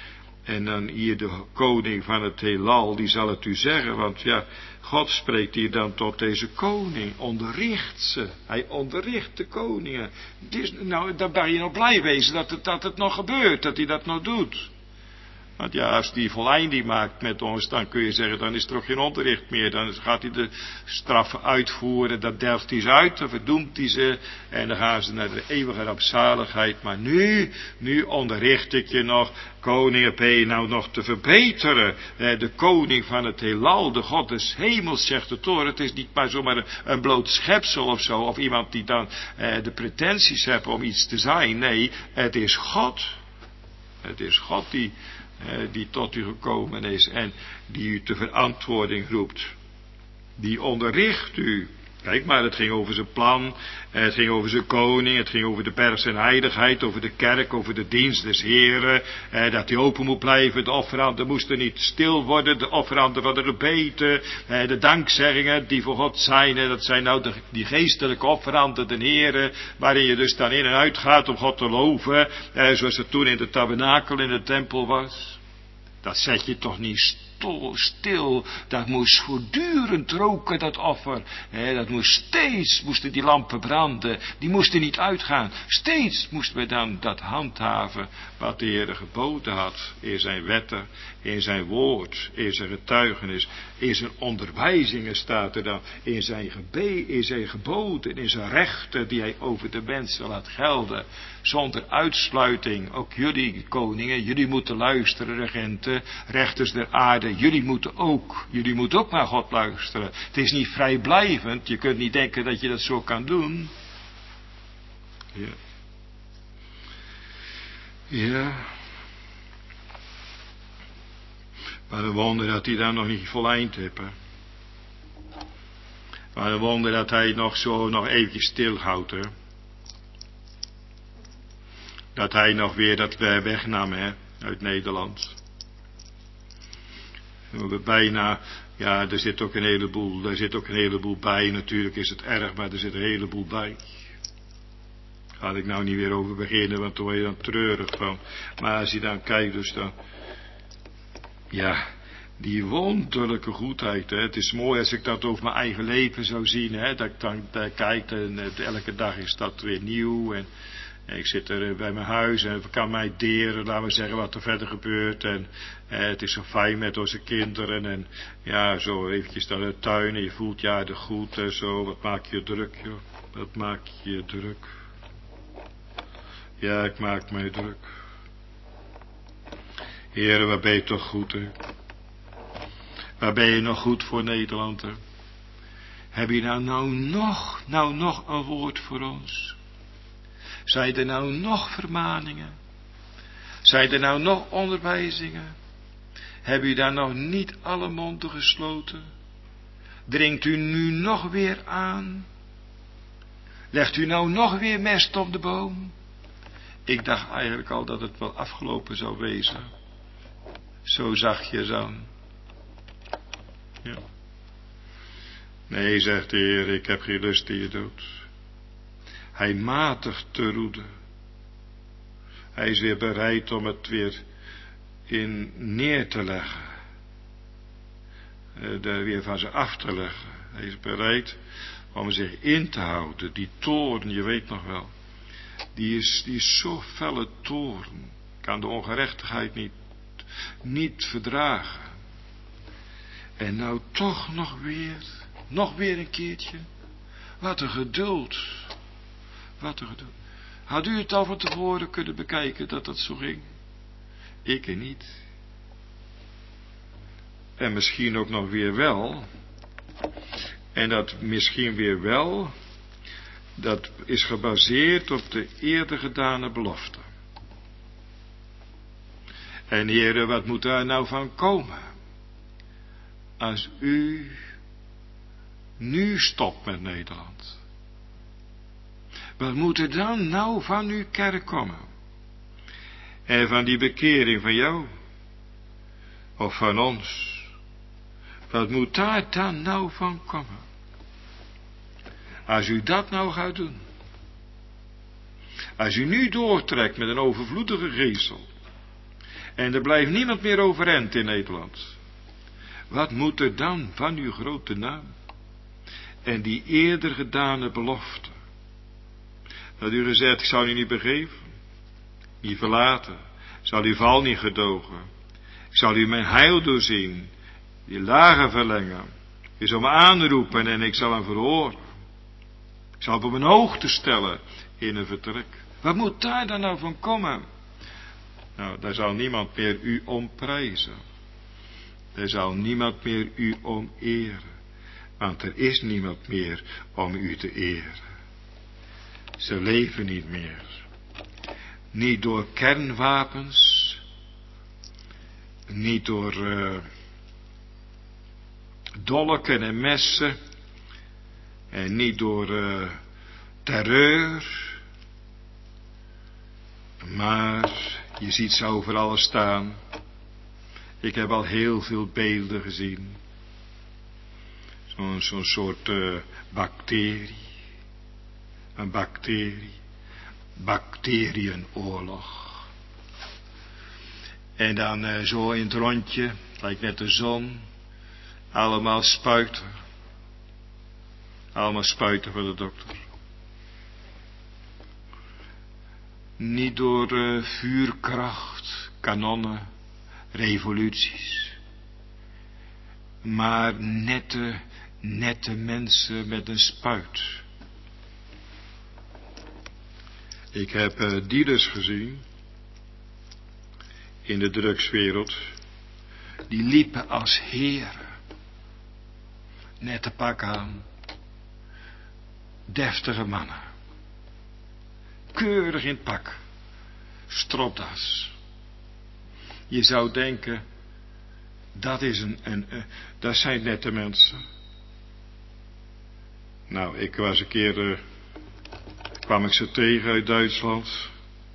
En dan hier de koning van het heelal, die zal het u zeggen, want ja, God spreekt hier dan tot deze koning, onderricht ze. Hij onderricht de koningen. Dus, nou, dan ben je nog blij wezen dat het, dat het nog gebeurt, dat hij dat nog doet. Want ja, als die volleinding maakt met ons, dan kun je zeggen, dan is er ook geen onderricht meer. Dan gaat hij de straffen uitvoeren, dat delft hij ze uit, dan verdoemt hij ze. En dan gaan ze naar de eeuwige rampzaligheid. Maar nu, nu onderricht ik je nog, koningen, ben je nou nog te verbeteren. De koning van het heelal, de God des hemels, zegt de Toren. Het is niet maar zomaar een, een bloot schepsel of zo, of iemand die dan eh, de pretenties heeft om iets te zijn. Nee, het is God. Het is God die... die tot u gekomen is en die u te verantwoording roept. Die onderricht u. Kijk maar, het ging over zijn plan, het ging over zijn koning, het ging over de berg en heiligheid, over de kerk, over de dienst des Heren, eh, dat die open moet blijven, de offeranden moesten niet stil worden, de offeranden van de gebeten, eh, de dankzeggingen die voor God zijn, eh, dat zijn nou de, die geestelijke offeranden den Heren, waarin je dus dan in en uit gaat om God te loven, eh, zoals het toen in de tabernakel in de tempel was. Dat zet je toch niet stil, dat moest voortdurend roken, dat offer. He, dat moest steeds, moesten die lampen branden, die moesten niet uitgaan. Steeds moesten we dan dat handhaven, wat de Heer geboden had, in zijn wetten, in zijn woord, in zijn getuigenis, in zijn onderwijzingen staat er dan, in zijn gebe, in zijn geboden, in zijn rechten, die hij over de mensen laat gelden, zonder uitsluiting. Ook jullie koningen, jullie moeten luisteren, regenten, rechters der aarde, jullie moeten ook, jullie moeten ook naar God luisteren. Het is niet vrijblijvend, je kunt niet denken dat je dat zo kan doen. Ja. Ja. Maar een wonder dat hij daar nog niet voleind heeft. Hè? Maar een wonder dat hij nog zo nog eventjes stilhoudt. Hè? Dat hij nog weer dat wegnam, hè, uit Nederland. We bijna, ja, er zit ook een heleboel, er zit ook een heleboel bij. Natuurlijk is het erg, maar er zit een heleboel bij. Ga ik nou niet weer over beginnen, want daar word je dan treurig van. Maar als je dan kijkt, dus dan, ja, die wonderlijke goedheid, hè. Het is mooi als ik dat over mijn eigen leven zou zien, hè. Dat ik dan daar kijk en uh, elke dag is dat weer nieuw en... Ik zit er bij mijn huis en kan mij deren, laten we zeggen, wat er verder gebeurt. En eh, het is zo fijn met onze kinderen. En ja, zo eventjes naar de tuin en je voelt ja de goed en zo. Wat maak je druk, joh. Wat maak je druk. Ja, ik maak mij druk. Heere, waar ben je toch goed, hè? Waar ben je nog goed voor Nederland, hè? Heb je nou, nou nog, nou nog een woord voor ons? Zijn er nou nog vermaningen? Zijn er nou nog onderwijzingen? Heb u daar nog niet alle monden gesloten? Dringt u nu nog weer aan? Legt u nou nog weer mest op de boom? Ik dacht eigenlijk al dat het wel afgelopen zou wezen. Zo zachtjes aan. Ja. Nee, zegt de Heer, ik heb geen lust in je dood. Hij matigt te roeden. Hij is weer bereid om het weer in neer te leggen. Er weer van ze af te leggen. Hij is bereid om zich in te houden. Die toorn, je weet nog wel. Die is, die is zo felle toorn. Kan de ongerechtigheid niet, niet verdragen. En nou toch nog weer, nog weer een keertje. Wat een geduld. Wat een geduld. Had u het al van tevoren kunnen bekijken dat dat zo ging? Ik en niet. En misschien ook nog weer wel. En dat misschien weer wel, dat is gebaseerd op de eerder gedane belofte. En heren, wat moet daar nou van komen? Als u nu stopt met Nederland. Wat moet er dan nou van uw kerk komen? En van die bekering van jou? Of van ons? Wat moet daar dan nou van komen? Als u dat nou gaat doen. Als u nu doortrekt met een overvloedige geestel. En er blijft niemand meer overeind in Nederland. Wat moet er dan van uw grote naam? En die eerder gedane belofte. Dat u gezegd, ik zal u niet begeven, niet verlaten, zal uw val niet gedogen. Ik zal u mijn heil doorzien, die lagen verlengen. U zal me aanroepen en ik zal hem verhoren. Ik zal hem op mijn hoogte stellen in een vertrek. Wat moet daar dan nou van komen? Nou, daar zal niemand meer u om prijzen. Daar zal niemand meer u om eren. Want er is niemand meer om u te eren. Ze leven niet meer. Niet door kernwapens. Niet door uh, dolken en messen. En niet door uh, terreur. Maar je ziet ze overal staan. Ik heb al heel veel beelden gezien. Zo'n zo'n soort uh, bacterie. Een bacterie. Bacteriënoorlog. En dan uh, zo in het rondje, lijkt net de zon. Allemaal spuiten. Allemaal spuiten van de dokter. Niet door uh, vuurkracht, kanonnen, revoluties. Maar nette, nette mensen met een spuit. Ik heb uh, dealers gezien. In de drugswereld. Die liepen als heren. Nette pak aan. Deftige mannen. Keurig in het pak. Stropdas. Je zou denken, dat is een, een, een, dat zijn nette mensen. Nou, ik was een keer, uh, kwam ik ze tegen uit Duitsland.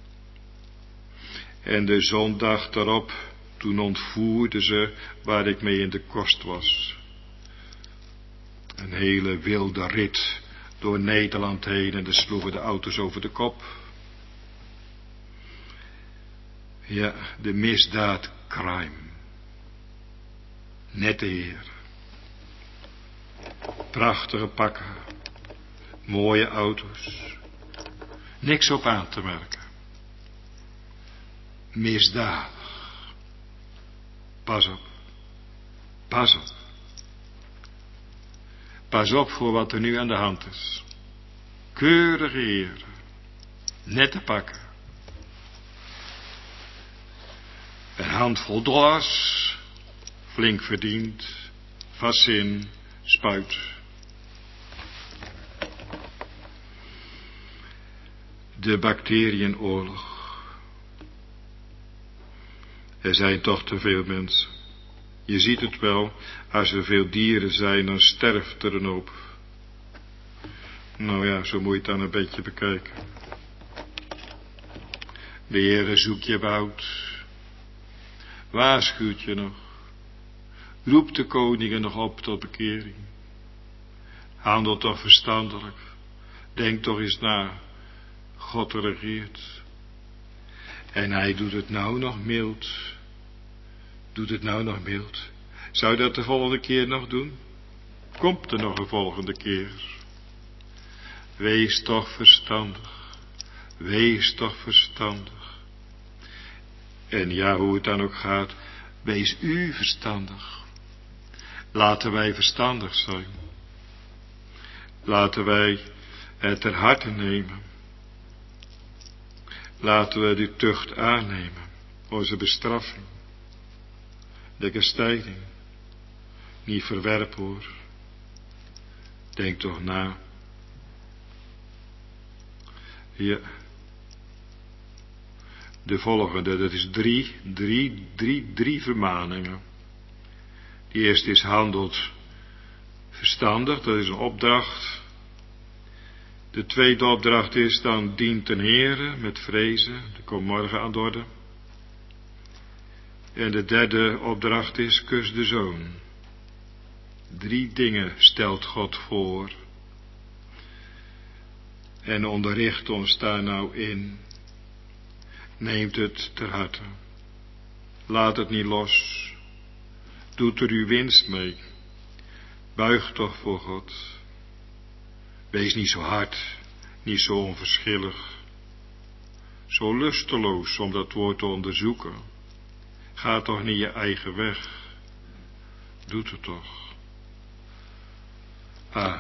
En de zondag daarop, toen ontvoerden ze waar ik mee in de kost was. Een hele wilde rit door Nederland heen en er sloegen de auto's over de kop. Ja, de misdaad, crime. Nette heer. Prachtige pakken. Mooie auto's. Niks op aan te merken. Misdadig. Pas op. Pas op. Pas op voor wat er nu aan de hand is. Keurige heren. Nette pakken. Een handvol dollars. Flink verdiend. Vast in. Spuit. De bacteriënoorlog. Er zijn toch te veel mensen. Je ziet het wel, als er veel dieren zijn, dan sterft er een hoop. Nou ja, zo moet je het dan een beetje bekijken. De Heere zoekt je behoud. Waarschuwt je nog. Roept de koningen nog op tot bekering. Handel toch verstandelijk. Denk toch eens na. God regeert. En hij doet het nou nog mild. Doet het nou nog mild. Zou je dat de volgende keer nog doen? Komt er nog een volgende keer? Wees toch verstandig. Wees toch verstandig. En ja, hoe het dan ook gaat, wees u verstandig. Laten wij verstandig zijn. Laten wij het ter harte nemen. Laten we die tucht aannemen. Onze bestraffing. De kastijding. Niet verwerpen hoor. Denk toch na. Ja. De volgende, dat is drie, drie, drie, drie vermaningen. Die eerste is handelt verstandig, dat is een opdracht. De tweede opdracht is dan dient ten Heere met vrezen, dat komt morgen aan de orde. En de derde opdracht is kus de Zoon. Drie dingen stelt God voor. En onderricht ons daar nou in. Neemt het ter harte. Laat het niet los. Doet er uw winst mee. Buig toch voor God. Wees niet zo hard, niet zo onverschillig. Zo lusteloos om dat woord te onderzoeken. Ga toch niet je eigen weg. Doet het toch. Ah.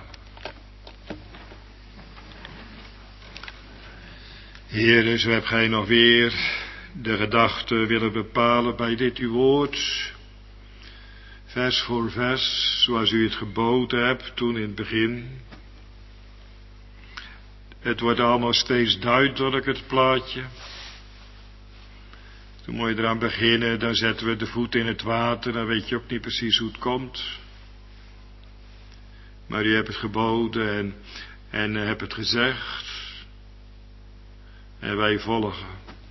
Heere, zo hebt gij nog weer de gedachte willen bepalen bij dit uw woord. Vers voor vers, zoals u het geboden hebt toen in het begin. Het wordt allemaal steeds duidelijk, het plaatje. Toen moet je eraan beginnen, dan zetten we de voet in het water, dan weet je ook niet precies hoe het komt. Maar u hebt het geboden en, en hebt het gezegd. En wij volgen.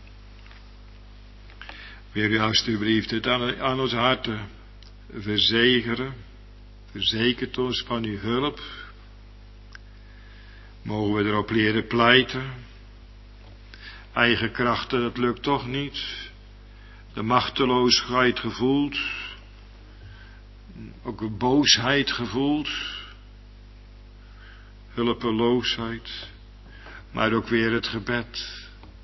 Wil u alstublieft het aan, aan ons harten verzekeren. Verzekert ons van uw hulp. Mogen we erop leren pleiten. Eigen krachten, dat lukt toch niet. De machteloosheid gevoeld. Ook een boosheid gevoeld. Hulpeloosheid. Maar ook weer het gebed.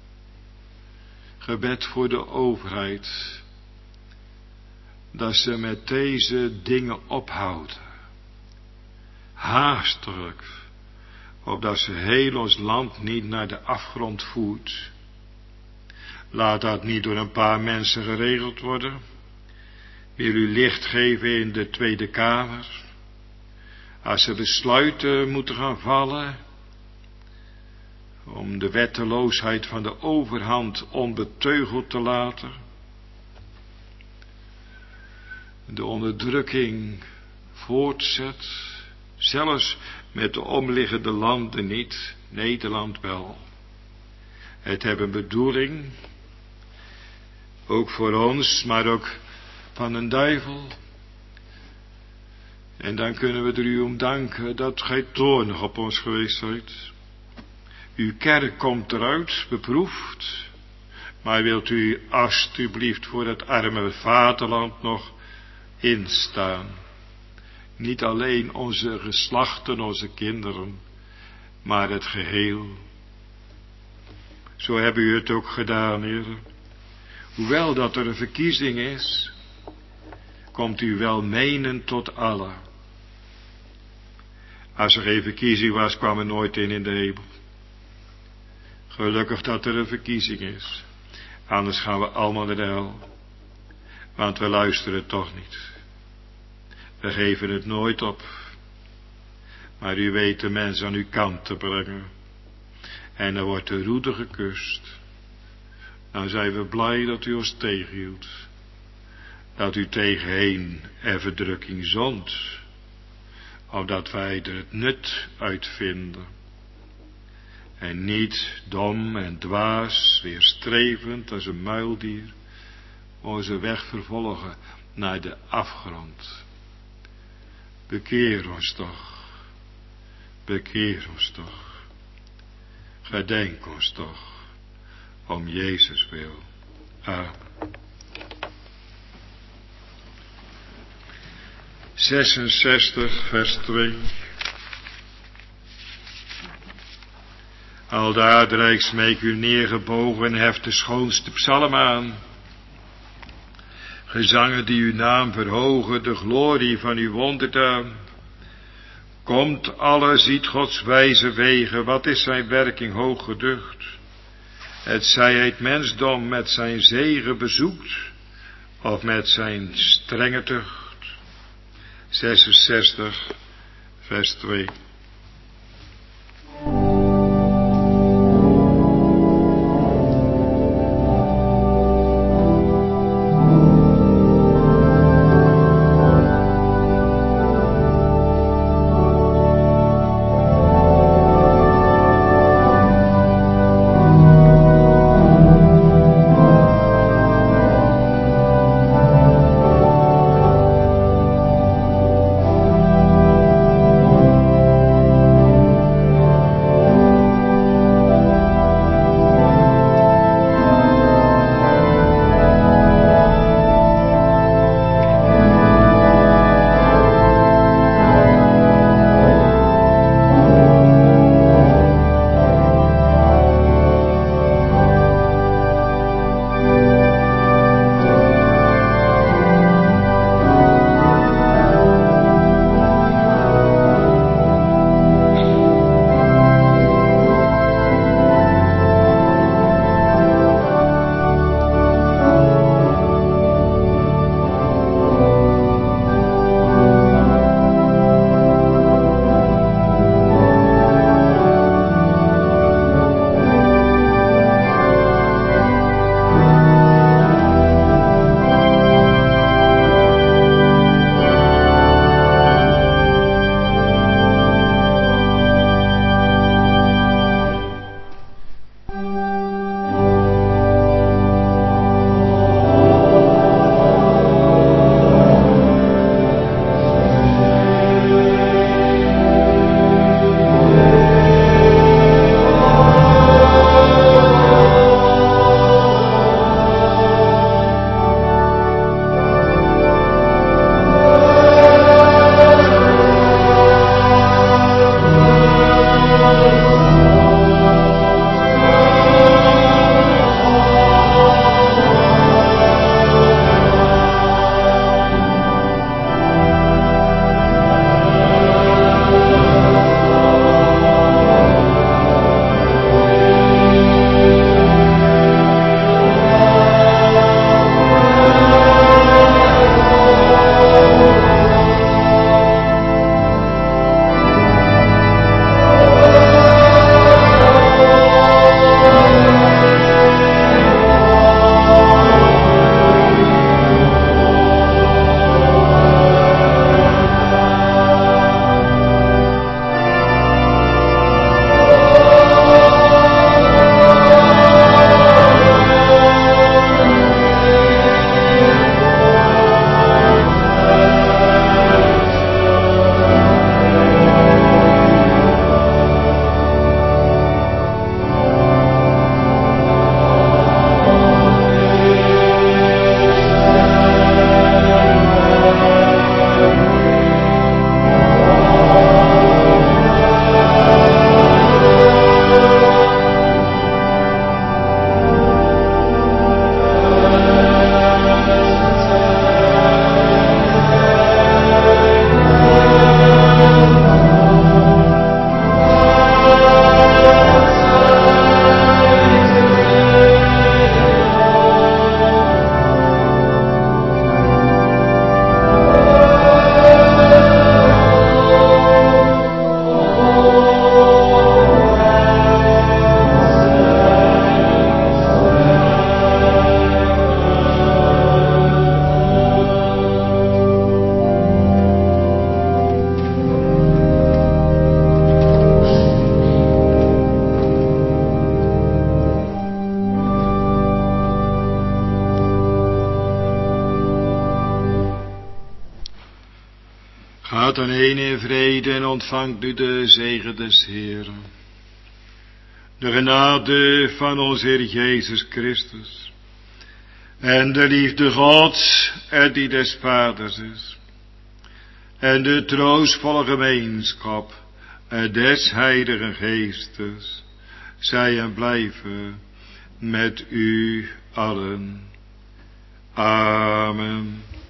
Gebed voor de overheid. Dat ze met deze dingen ophouden. Haastelijk. Opdat ze heel ons land niet naar de afgrond voert. Laat dat niet door een paar mensen geregeld worden. Wil u licht geven in de Tweede Kamer. Als er besluiten moeten gaan vallen. Om de wetteloosheid van de overhand onbeteugeld te laten. De onderdrukking voortzet. Zelfs met de omliggende landen niet. Nederland wel. Het hebben bedoeling. Ook voor ons, maar ook van een duivel. En dan kunnen we er u om danken dat gij toornig op ons geweest zijt. Uw kerk komt eruit, beproefd. Maar wilt u alstublieft voor het arme vaderland nog instaan. Niet alleen onze geslachten, onze kinderen, maar het geheel. Zo hebben u het ook gedaan, Heer. Hoewel dat er een verkiezing is, komt u wel menen tot allen. Als er geen verkiezing was, kwam er nooit in in de hemel. Gelukkig dat er een verkiezing is. Anders gaan we allemaal naar de hel. Want we luisteren toch niet. We geven het nooit op. Maar u weet de mens aan uw kant te brengen. En dan wordt de roede gekust. Dan zijn we blij dat u ons tegenhield. Dat u tegenheen en verdrukking zond. Opdat wij er het nut uitvinden. En niet dom en dwaas, weerstrevend als een muildier, onze weg vervolgen naar de afgrond. Bekeer ons toch, bekeer ons toch, gedenk ons toch, om Jezus wil. Amen. zesenzestig vers twee. Aldaar de rijksmeek u neergebogen en heft de schoonste psalm aan. Gezangen die uw naam verhogen, de glorie van uw wonderdaad. Komt alle, ziet Gods wijze wegen, wat is zijn werking hoog geducht. Het zij het mensdom met zijn zegen bezoekt, of met zijn strenge tucht. zesenzestig vers twee. heen in vrede en ontvangt nu de zegen des Heeren. De genade van onze Heer Jezus Christus en de liefde Gods en die des Vaders is en de troostvolle gemeenschap des Heiligen Geestes zij en blijven met u allen. Amen.